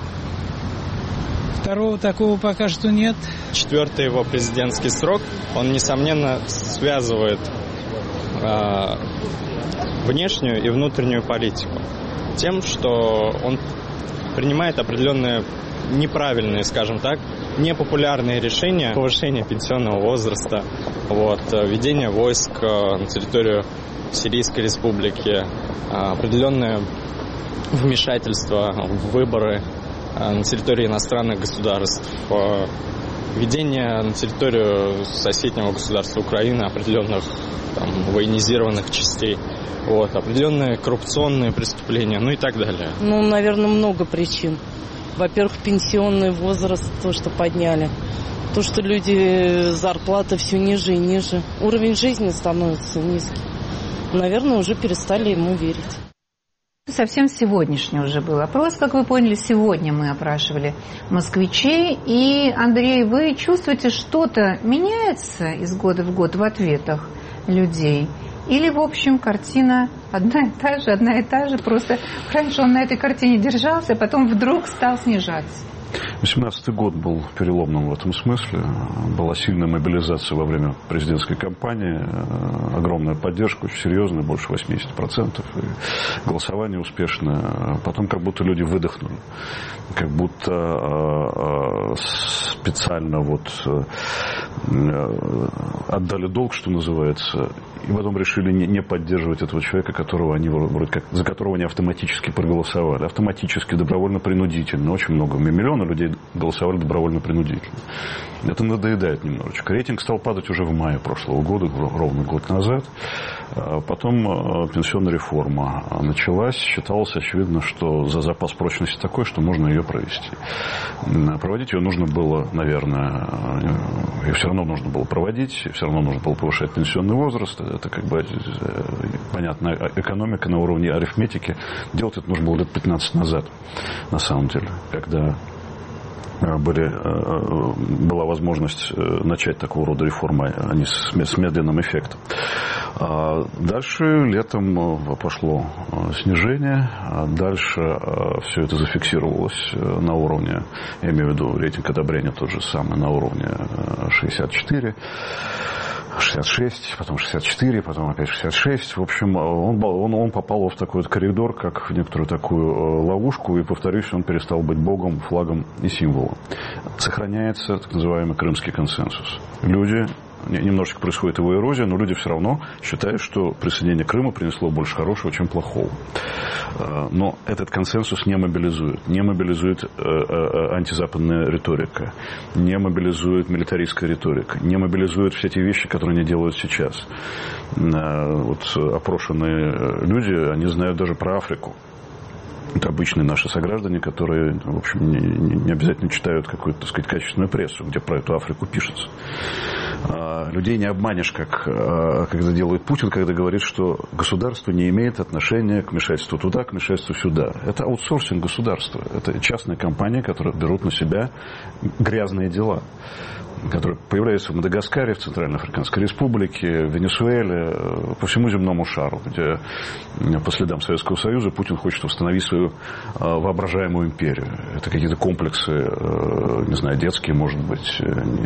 S26: второго такого пока что нет.
S27: Четвертый его президентский срок, он, несомненно, связывает
S13: э, внешнюю и внутреннюю политику. Тем, что он принимает определенные неправильные, скажем так, непопулярные решения, повышение пенсионного возраста, вот, введение войск на территорию Сирийской республики, определенное вмешательство в выборы на территории иностранных государств, введение на территорию соседнего государства Украины определенных там, военизированных частей, вот, определенные коррупционные преступления, ну и так далее.
S24: Ну, наверное, много причин. Во-первых, пенсионный возраст, то, что подняли. То, что люди, зарплаты все ниже и ниже. Уровень жизни становится низкий. Наверное, уже перестали ему верить.
S1: Совсем сегодняшний уже был опрос, как вы поняли. Сегодня мы опрашивали москвичей. И, Андрей, вы чувствуете, что-то меняется из года в год в ответах людей? Или, в общем, картина одна и та же, одна и та же, просто раньше он на этой картине держался, а потом вдруг стал снижаться?
S2: восемнадцатый год был переломным в этом смысле. Была сильная мобилизация во время президентской кампании, огромная поддержка, очень серьезная, больше восемьдесят процентов. И голосование успешное. Потом как будто люди выдохнули. Как будто специально вот отдали долг, что называется, и потом решили не поддерживать этого человека, которого они, вроде как, за которого они автоматически проголосовали. Автоматически, добровольно-принудительно. Очень много, миллионы людей голосовали добровольно-принудительно. Это надоедает немножечко. Рейтинг стал падать уже в мае прошлого года, ровно год назад. Потом пенсионная реформа началась. Считалось, очевидно, что за запас прочности такой, что можно ее провести. Проводить ее нужно было, наверное, и все равно нужно было проводить, все равно нужно было повышать пенсионный возраст. Это как бы понятная экономика на уровне арифметики. Делать это нужно было лет пятнадцать назад, на самом деле, когда были, была возможность начать такого рода реформы, а не с медленным эффектом. Дальше летом пошло снижение, дальше все это зафиксировалось на уровне, я имею в виду рейтинг одобрения тот же самый, на уровне шестьдесят четыре. шестьдесят шесть, потом шестьдесят четыре, потом опять шестьдесят шесть. В общем, он, он, он попал в такой вот коридор, как в некоторую такую ловушку, и, повторюсь, он перестал быть богом, флагом и символом. Сохраняется так называемый крымский консенсус. Люди, немножечко происходит его эрозия, но люди все равно считают, что присоединение Крыма принесло больше хорошего, чем плохого. Но этот консенсус не мобилизует. Не мобилизует антизападная риторика, не мобилизует милитаристская риторика, не мобилизует все те вещи, которые они делают сейчас. Вот опрошенные люди, они знают даже про Африку. Это обычные наши сограждане, которые, в общем, не, не обязательно читают какую-то, так сказать, качественную прессу, где про эту Африку пишется. Людей не обманешь, как когда делает Путин, когда говорит, что государство не имеет отношения к вмешательству туда, к вмешательству сюда. Это аутсорсинг государства. Это частные компании, которые берут на себя грязные дела, которые появляются в Мадагаскаре, в Центральноафриканской Республике, в Венесуэле, по всему земному шару, где по следам Советского Союза Путин хочет установить свою воображаемую империю. Это какие-то комплексы, не знаю, детские, может быть,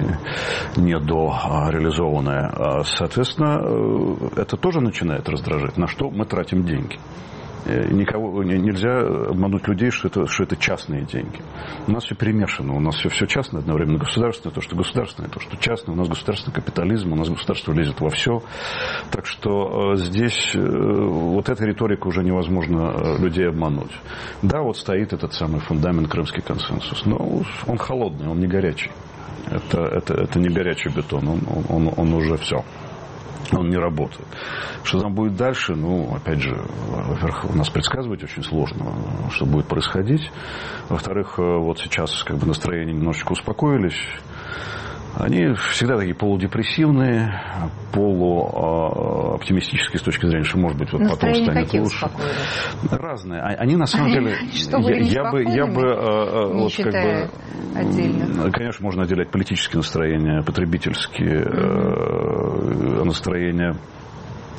S2: недореализованные. Соответственно, это тоже начинает раздражать. На что мы тратим деньги? Никого, нельзя обмануть людей, что это, что это частные деньги. У нас все перемешано. У нас все, все частное, одновременно государственное. То, что государственное, то, что частное. У нас государственный капитализм, у нас государство лезет во все. Так что здесь вот эта риторика уже невозможно людей обмануть. Да, вот стоит этот самый фундамент крымский консенсус. Но он холодный, он не горячий. Это, это, это не горячий бетон. Он, он, он уже все. Он не работает. Что там будет дальше, ну, опять же, во-первых, у нас предсказывать очень сложно, что будет происходить. Во-вторых, вот сейчас как бы настроения немножечко успокоились. Они всегда такие полудепрессивные, полуоптимистические с точки зрения, что, может быть, вот потом станет лучше. Разные. Они на самом деле... Я, я бы, я бы вот, как бы, отдельно. Конечно, можно отделять политические настроения, потребительские mm-hmm. настроения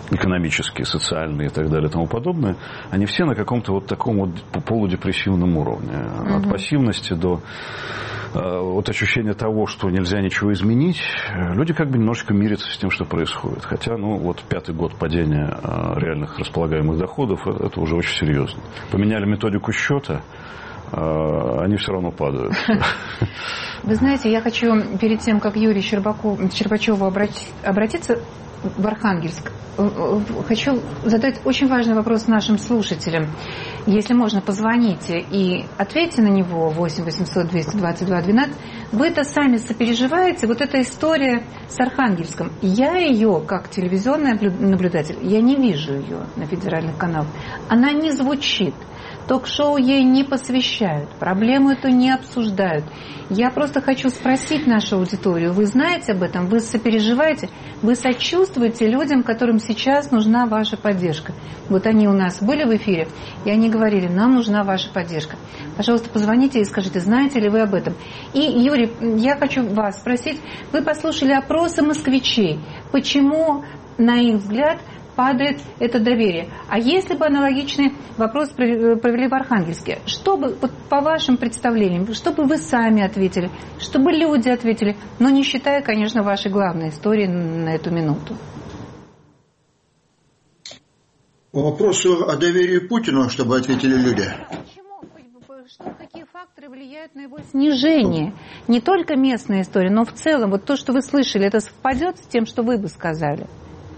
S2: экономические, социальные и так далее и тому подобное, они все на каком-то вот таком вот полудепрессивном уровне. Mm-hmm. От пассивности до э, вот ощущения того, что нельзя ничего изменить, люди как бы немножечко мирятся с тем, что происходит. Хотя, ну, вот пятый год падения э, реальных располагаемых доходов, это, это уже очень серьезно. Поменяли методику счета, они все равно падают.
S1: Вы знаете, я хочу перед тем, как Юрию Щербачеву обратиться в Архангельск, хочу задать очень важный вопрос нашим слушателям. Если можно, позвоните и ответьте на него восемь восемьсот двести двадцать два двенадцать. Вы это сами сопереживаете? Вот эта история с Архангельском. Я ее, как телевизионный наблюдатель, я не вижу ее на федеральных каналах. Она не звучит. Ток-шоу ей не посвящают, проблему эту не обсуждают. Я просто хочу спросить нашу аудиторию, вы знаете об этом, вы сопереживаете, вы сочувствуете людям, которым сейчас нужна ваша поддержка. Вот они у нас были в эфире, и они говорили, нам нужна ваша поддержка. Пожалуйста, позвоните и скажите, знаете ли вы об этом. И, Юрий, я хочу вас спросить, вы послушали опросы москвичей, почему, на их взгляд, падает это доверие. А если бы аналогичный вопрос провели в Архангельске, что бы, вот по вашим представлениям, что бы вы сами ответили, что бы люди ответили, но не считая, конечно, вашей главной истории на эту минуту?
S3: По вопросу о доверии Путину, чтобы ответили люди.
S1: Что, какие факторы влияют на его снижение? Не только местная история, но в целом, вот то, что вы слышали, это совпадет с тем, что вы бы сказали?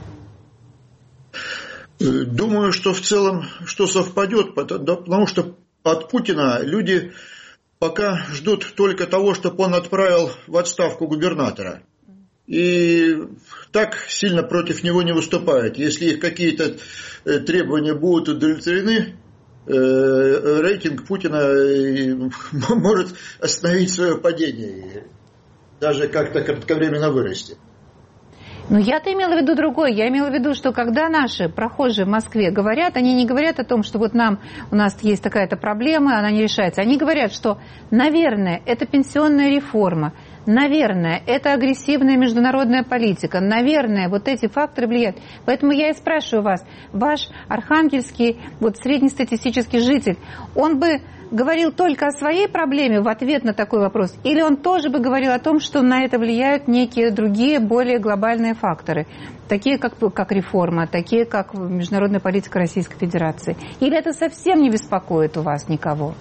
S3: Думаю, что в целом, что совпадет, потому что от Путина люди пока ждут только того, чтобы он отправил в отставку губернатора. И так сильно против него не выступают. Если их какие-то требования будут удовлетворены, рейтинг Путина может остановить свое падение, даже как-то кратковременно вырасти.
S1: Но я-то имела в виду другое. Я имела в виду, что когда наши прохожие в Москве говорят, они не говорят о том, что вот нам, у нас есть такая-то проблема, она не решается. Они говорят, что, наверное, это пенсионная реформа, наверное, это агрессивная международная политика, наверное, вот эти факторы влияют. Поэтому я и спрашиваю вас, ваш архангельский, вот среднестатистический житель, он бы говорил только о своей проблеме в ответ на такой вопрос? Или он тоже бы говорил о том, что на это влияют некие другие, более глобальные факторы, такие как, как реформа, такие как международная политика Российской Федерации? Или это совсем не беспокоит у вас никого?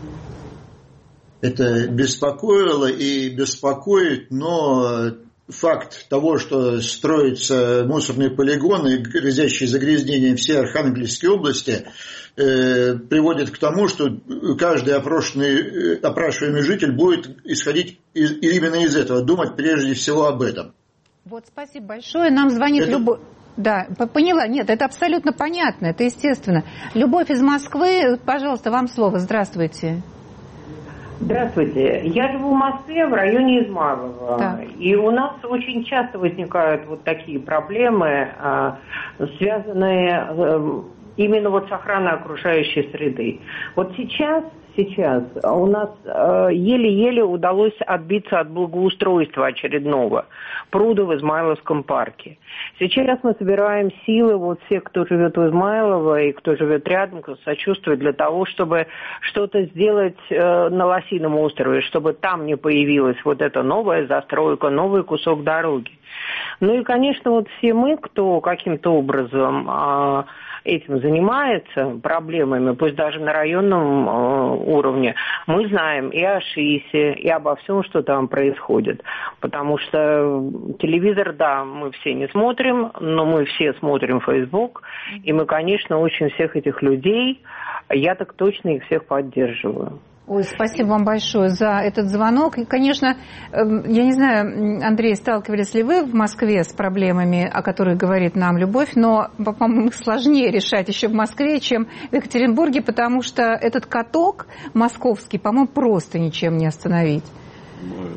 S3: Это беспокоило и беспокоит, но факт того, что строятся мусорные полигоны, грозящие загрязнением всей Архангельской области, э, приводит к тому, что каждый опрошенный, опрашиваемый житель будет исходить из, именно из этого, думать прежде всего об этом.
S1: Вот, спасибо большое. Нам звонит
S3: это...
S1: Любовь. Да, поняла. Нет, это абсолютно понятно, это естественно. Любовь из Москвы, пожалуйста, вам слово. Здравствуйте.
S5: Здравствуйте. Я живу в Москве, в районе Измайлова.
S1: Так.
S5: И у нас очень часто возникают вот такие проблемы, связанные именно вот с охраной окружающей среды. Вот сейчас, сейчас у нас еле-еле удалось отбиться от благоустройства очередного пруда в Измайловском парке. Сейчас мы собираем силы, вот все, кто живет в Измайлово и кто живет рядом, кто сочувствует, для того, чтобы что-то сделать э, на Лосином острове, чтобы там не появилась вот эта новая застройка, новый кусок дороги. Ну и, конечно, вот все мы, кто каким-то образом э, этим занимается, проблемами, пусть даже на районном э, уровне, мы знаем и о ШИСе, и обо всем, что там происходит. Потому что телевизор, да, мы все не смотрим, но мы все смотрим Facebook, и мы, конечно, очень всех этих людей, я так точно их всех поддерживаю.
S1: Ой, спасибо вам большое за этот звонок. И, конечно, я не знаю, Андрей, сталкивались ли вы в Москве с проблемами, о которых говорит нам Любовь, но, по-моему, их сложнее решать еще в Москве, чем в Екатеринбурге, потому что этот каток московский, по-моему, просто ничем не остановить.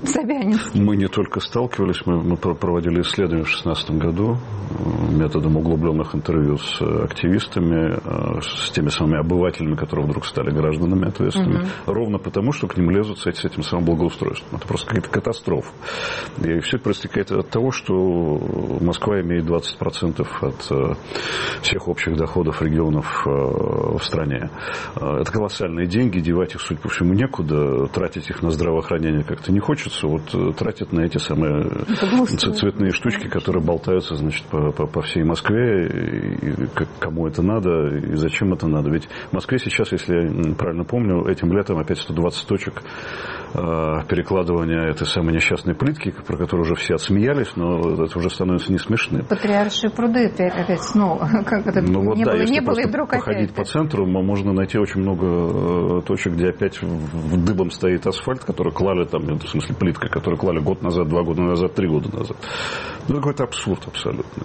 S1: Собянин.
S2: Мы не только сталкивались, мы, мы проводили исследования в две тысячи шестнадцатом году методом углубленных интервью с активистами, с теми самыми обывателями, которые вдруг стали гражданами ответственными, угу. ровно потому, что к ним лезут с этим самым благоустройством. Это просто какая-то катастрофа. И все это проистекает от того, что Москва имеет двадцать процентов от всех общих доходов регионов в стране. Это колоссальные деньги, девать их, судя по всему, некуда, тратить их на здравоохранение как-то не хочется, вот тратят на эти самые цветные штучки, которые болтаются, значит, по, по, по всей Москве, и кому это надо, и зачем это надо. Ведь в Москве сейчас, если я правильно помню, этим летом опять сто двадцать точек перекладывания этой самой несчастной плитки, про которую уже все отсмеялись, но это уже становится не смешным.
S1: Патриаршие пруды опять снова. Как это
S2: ну, вот,
S1: не
S2: да,
S1: было,
S2: если
S1: не было и
S2: просто
S1: вдруг
S2: походить
S1: опять.
S2: По центру, можно найти очень много точек, где опять в дыбом стоит асфальт, который клали там, в смысле плитка, которую клали год назад, два года назад, три года назад. Ну, какой-то абсурд абсолютный.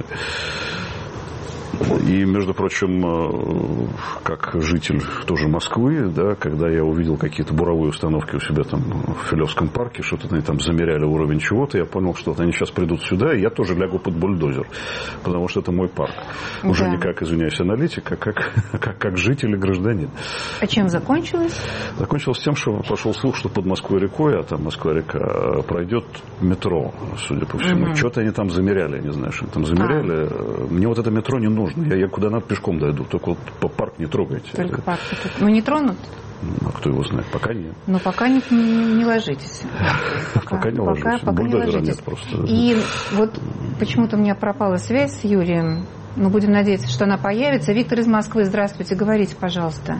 S2: И, между прочим, как житель тоже Москвы, да, когда я увидел какие-то буровые установки у себя там в Филевском парке, что-то они там замеряли уровень чего-то, я понял, что вот они сейчас придут сюда, и я тоже лягу под бульдозер, потому что это мой парк. Уже да. не как, извиняюсь, аналитик, а как, как, как житель и гражданин.
S1: А чем закончилось?
S2: Закончилось тем, что пошел слух, что под Москвой-рекой, а там Москва-река, пройдет метро, судя по всему. Mm-hmm. Что-то они там замеряли, я не знаю, что они там замеряли. А. Мне вот это метро не нужно. Я, я куда надо пешком дойду, только вот по парк не трогайте.
S1: Только парк. Ну, не тронут?
S2: Ну, кто его знает, пока нет.
S1: Но пока не, не, не ложитесь.
S2: Пока, пока не ложитесь.
S1: Пока, пока не ложитесь. Нет просто. И вот почему-то у меня пропала связь с Юрием. Но будем надеяться, что она появится. Виктор из Москвы, здравствуйте. Говорите, пожалуйста.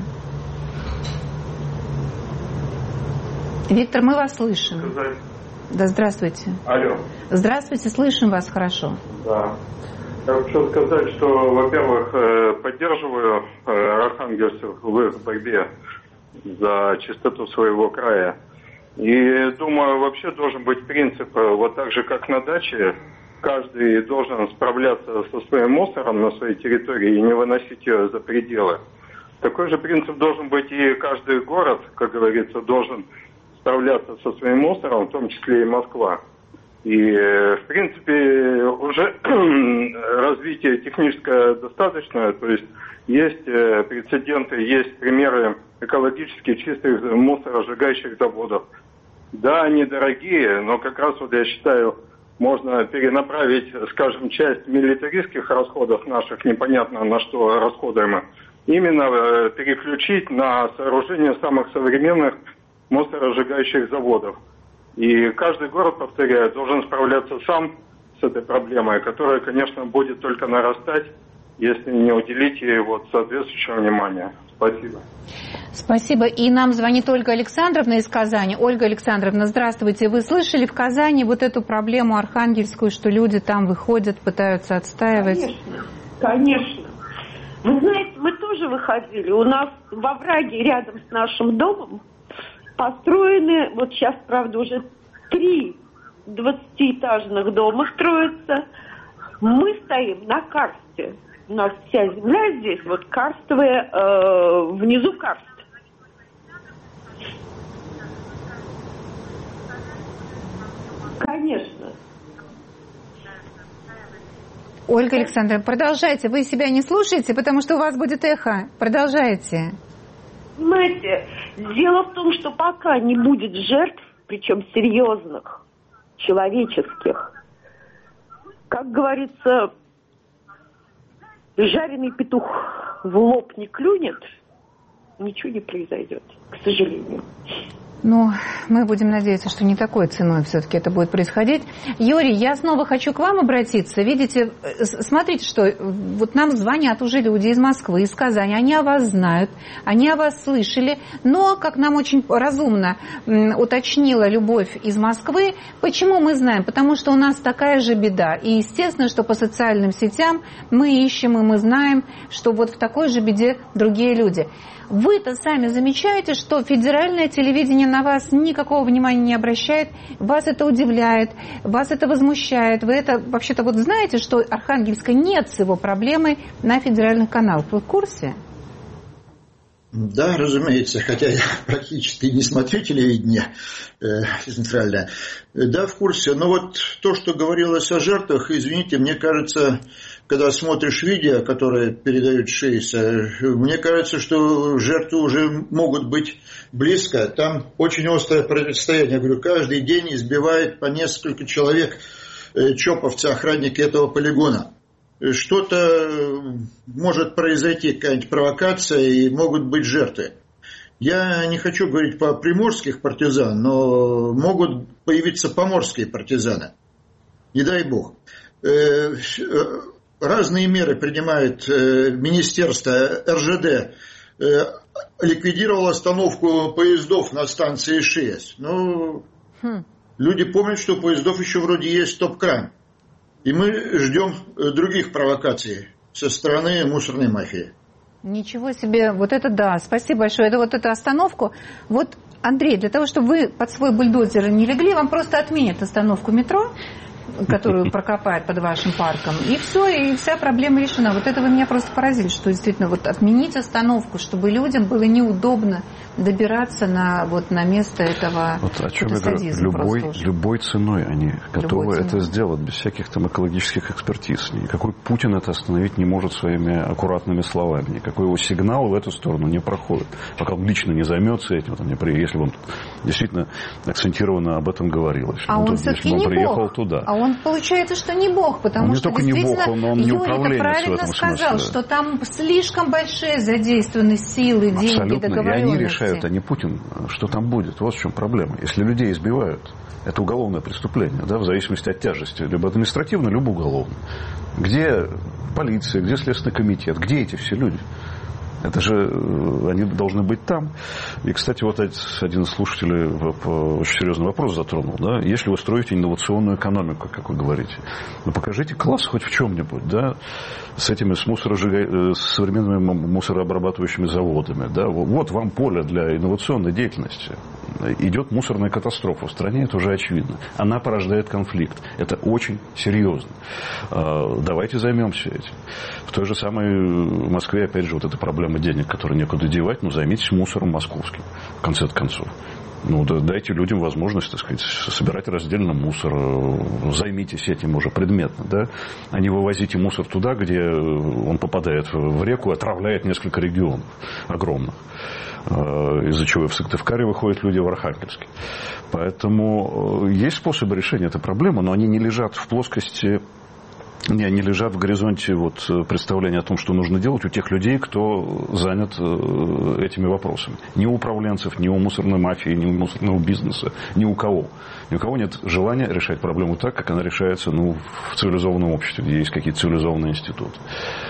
S1: Виктор, мы вас слышим.
S6: Сказать.
S1: Да, здравствуйте.
S6: Алло.
S1: Здравствуйте, слышим вас хорошо.
S6: Да. Я хочу сказать, что, во-первых, поддерживаю архангельцев в их борьбе за чистоту своего края. И думаю, вообще должен быть принцип, вот так же, как на даче, каждый должен справляться со своим мусором на своей территории и не выносить ее за пределы. Такой же принцип должен быть и каждый город, как говорится, должен справляться со своим мусором, в том числе и Москва. И, в принципе, уже развитие техническое достаточное, то есть есть прецеденты, есть примеры экологически чистых мусоросжигающих заводов. Да, они дорогие, но как раз вот я считаю, можно перенаправить, скажем, часть милитаристских расходов наших, непонятно на что расходуемо, именно переключить на сооружение самых современных мусоросжигающих заводов. И каждый город, повторяю, должен справляться сам с этой проблемой, которая, конечно, будет только нарастать, если не уделить ей вот соответствующего внимания. Спасибо.
S1: Спасибо. И нам звонит Ольга Александровна из Казани. Ольга Александровна, здравствуйте. Вы слышали в Казани вот эту проблему архангельскую, что люди там выходят, пытаются отстаивать?
S5: Конечно, конечно. Вы знаете, мы тоже выходили. У нас во враге рядом с нашим домом построены, вот сейчас, правда, уже три двадцатиэтажных дома строятся. Мы стоим на карсте. У нас вся земля здесь, вот карстовая, э, внизу карст. Конечно.
S1: Ольга Александровна, продолжайте. Вы себя не слушаете, потому что у вас будет эхо. Продолжайте.
S5: Понимаете, дело в том, что пока не будет жертв, причем серьезных, человеческих, как говорится, жареный петух в лоб не клюнет, ничего не произойдет, к сожалению.
S1: Ну, мы будем надеяться, что не такой ценой все-таки это будет происходить. Юрий, я снова хочу к вам обратиться. Видите, смотрите, что вот нам звонят уже люди из Москвы, из Казани. Они о вас знают, они о вас слышали. Но, как нам очень разумно уточнила Любовь из Москвы, почему мы знаем? Потому что у нас такая же беда. И, естественно, что по социальным сетям мы ищем и мы знаем, что вот в такой же беде другие люди. Вы-то сами замечаете, что федеральное телевидение на вас никакого внимания не обращает, вас это удивляет, вас это возмущает. Вы это вообще-то вот знаете, что Архангельска нет с его проблемой на федеральных каналах. Вы в курсе?
S3: Да, разумеется, хотя я практически не смотрю телевидение э, центральное. Да, в курсе. Но вот то, что говорилось о жертвах, извините, мне кажется, когда смотришь видео, которые передают Шейса, мне кажется, что жертвы уже могут быть близко. Там очень острое противостояние. Я говорю, каждый день избивает по несколько человек э, чоповцы, охранники этого полигона. Что-то может произойти, какая-нибудь провокация, и могут быть жертвы. Я не хочу говорить по приморских партизан, но могут появиться поморские партизаны. Не дай бог. Разные меры принимает министерство. эр жэ дэ ликвидировало остановку поездов на станции ШИЭС. Ну, хм. Люди помнят, что у поездов еще вроде есть стоп-кран. И мы ждем других провокаций со стороны мусорной мафии.
S1: Ничего себе, вот это да, спасибо большое. Это вот эту остановку. Вот, Андрей, для того, чтобы вы под свой бульдозер не легли, вам просто отменят остановку метро, которую прокопают под вашим парком, и все, и вся проблема решена. Вот это вы меня просто поразили, что действительно вот отменить остановку, чтобы людям было неудобно добираться на, вот, на место этого.
S2: Вот о чем я говорю, любой, любой ценой они готовы ценой. Это сделать, без всяких там экологических экспертиз. Никакой Путин это остановить не может своими аккуратными словами, никакой его сигнал в эту сторону не проходит, пока он лично не займется этим, вот, если он действительно акцентированно об этом говорил, если
S1: а
S2: он,
S1: он,
S2: тут, если он приехал
S1: бог.
S2: туда.
S1: А он, получается, что не бог, потому
S2: он
S1: что
S2: не
S1: действительно
S2: не бог, он, он не
S1: Юрий правильно сказал,
S2: смысле.
S1: Что там слишком большие задействованы силы, деньги,
S2: абсолютно.
S1: договоренности.
S2: И они решают, а не Путин, что там будет. Вот в чем проблема. Если людей избивают, это уголовное преступление, да, в зависимости от тяжести, либо административно, либо уголовно. Где полиция, где Следственный комитет, где эти все люди? Это же они должны быть там. И, кстати, вот один из слушателей очень серьезный вопрос затронул. Да? Если вы строите инновационную экономику, как вы говорите, ну покажите класс хоть в чем-нибудь, да? С этими с, мусорожига... с современными мусорообрабатывающими заводами. Да? Вот вам поле для инновационной деятельности. Идет мусорная катастрофа в стране, это уже очевидно. Она порождает конфликт. Это очень серьезно. Давайте займемся этим. В той же самой Москве, опять же, вот эта проблема денег, которые некуда девать, ну, займитесь мусором московским, в конце концов. Ну, дайте людям возможность, так сказать, собирать раздельно мусор, займитесь этим уже предметно, да, а не вывозите мусор туда, где он попадает в реку и отравляет несколько регионов огромных, из-за чего в Сыктывкаре выходят люди в Архангельске. Поэтому есть способы решения этой проблемы, но они не лежат в плоскости... Не, они лежат в горизонте вот, представления о том, что нужно делать у тех людей, кто занят этими вопросами. Ни у управленцев, ни у мусорной мафии, ни у мусорного бизнеса, ни у кого. Ни у кого нет желания решать проблему так, как она решается ну, в цивилизованном обществе, где есть какие-то цивилизованные институты.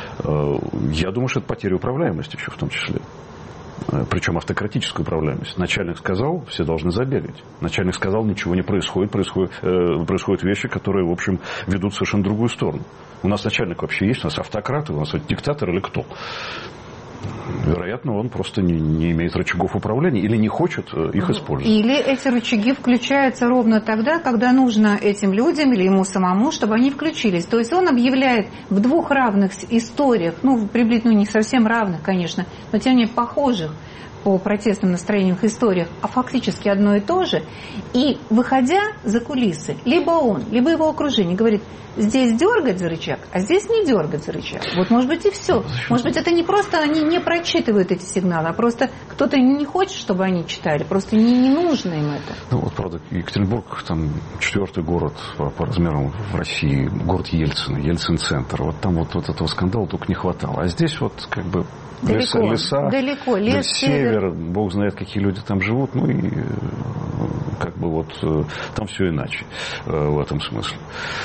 S2: Я думаю, что это потеря управляемости еще в том числе. Причем автократическую управляемость. Начальник сказал, все должны забегать. Начальник сказал, ничего не происходит. Происходят, э, происходят вещи, которые, в общем, ведут в совершенно другую сторону. У нас начальник вообще есть, у нас автократы, у нас диктатор или кто? Вероятно, он просто не, не имеет рычагов управления или не хочет их использовать.
S1: Или эти рычаги включаются ровно тогда, когда нужно этим людям или ему самому, чтобы они включились. То есть он объявляет в двух равных историях, ну, приблизительно не совсем равных, конечно, но тем не менее похожих по протестным настроениям историях, а фактически одно и то же. И выходя за кулисы, либо он, либо его окружение говорит, здесь дергать за рычаг, а здесь не дергать за рычаг. Вот может быть и все. Может быть это не просто они не прочитывают эти сигналы, а просто кто-то не хочет, чтобы они читали, просто не, не нужно им это.
S2: Ну вот правда, Екатеринбург там четвертый город по, по размерам в России, город Ельцин, Ельцин-центр. Вот там вот, вот этого скандала только не хватало. А здесь вот как бы
S1: далеко,
S2: леса,
S1: далеко, лес,
S2: север, бог знает, какие люди там живут, ну и как бы вот там все иначе в этом смысле.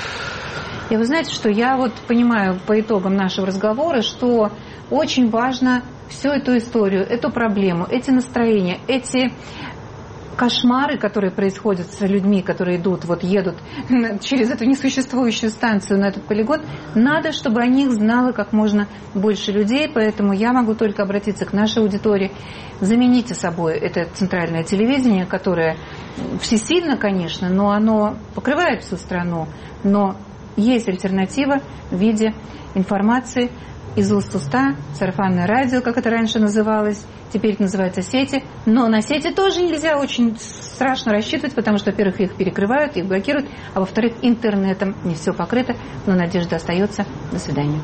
S1: И вы знаете, что я вот понимаю по итогам нашего разговора, что очень важно всю эту историю, эту проблему, эти настроения, эти кошмары, которые происходят с людьми, которые идут, вот едут через эту несуществующую станцию на этот полигон, надо, чтобы о них знало как можно больше людей, поэтому я могу только обратиться к нашей аудитории. Замените собой это центральное телевидение, которое всесильно, конечно, но оно покрывает всю страну, но есть альтернатива в виде информации, из уст в уста, сарафанное радио, как это раньше называлось, теперь это называется сети. Но на сети тоже нельзя очень страшно рассчитывать, потому что, во-первых, их перекрывают, их блокируют, а во-вторых, интернетом не все покрыто, но надежда остается. До свидания.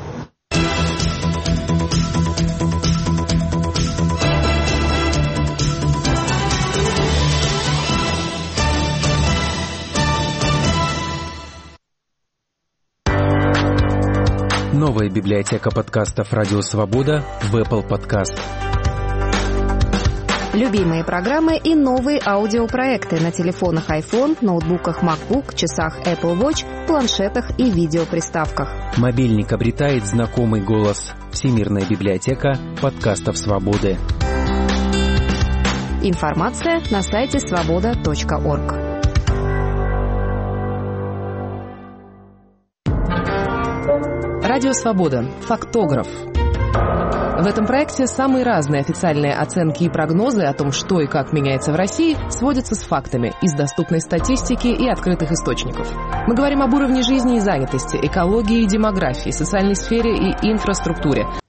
S7: Новая библиотека подкастов «Радио Свобода» в Apple Podcast.
S9: Любимые программы и новые аудиопроекты на телефонах iPhone, ноутбуках MacBook, часах Apple Watch, планшетах и видеоприставках.
S7: Мобильник обретает знакомый голос. Всемирная библиотека подкастов «Свободы».
S9: Информация на сайте свобода точка орг.
S10: Радио «Свобода». Фактограф. В этом проекте самые разные официальные оценки и прогнозы о том, что и как меняется в России, сводятся с фактами из доступной статистики и открытых источников. Мы говорим об уровне жизни и занятости, экологии и демографии, социальной сфере и инфраструктуре.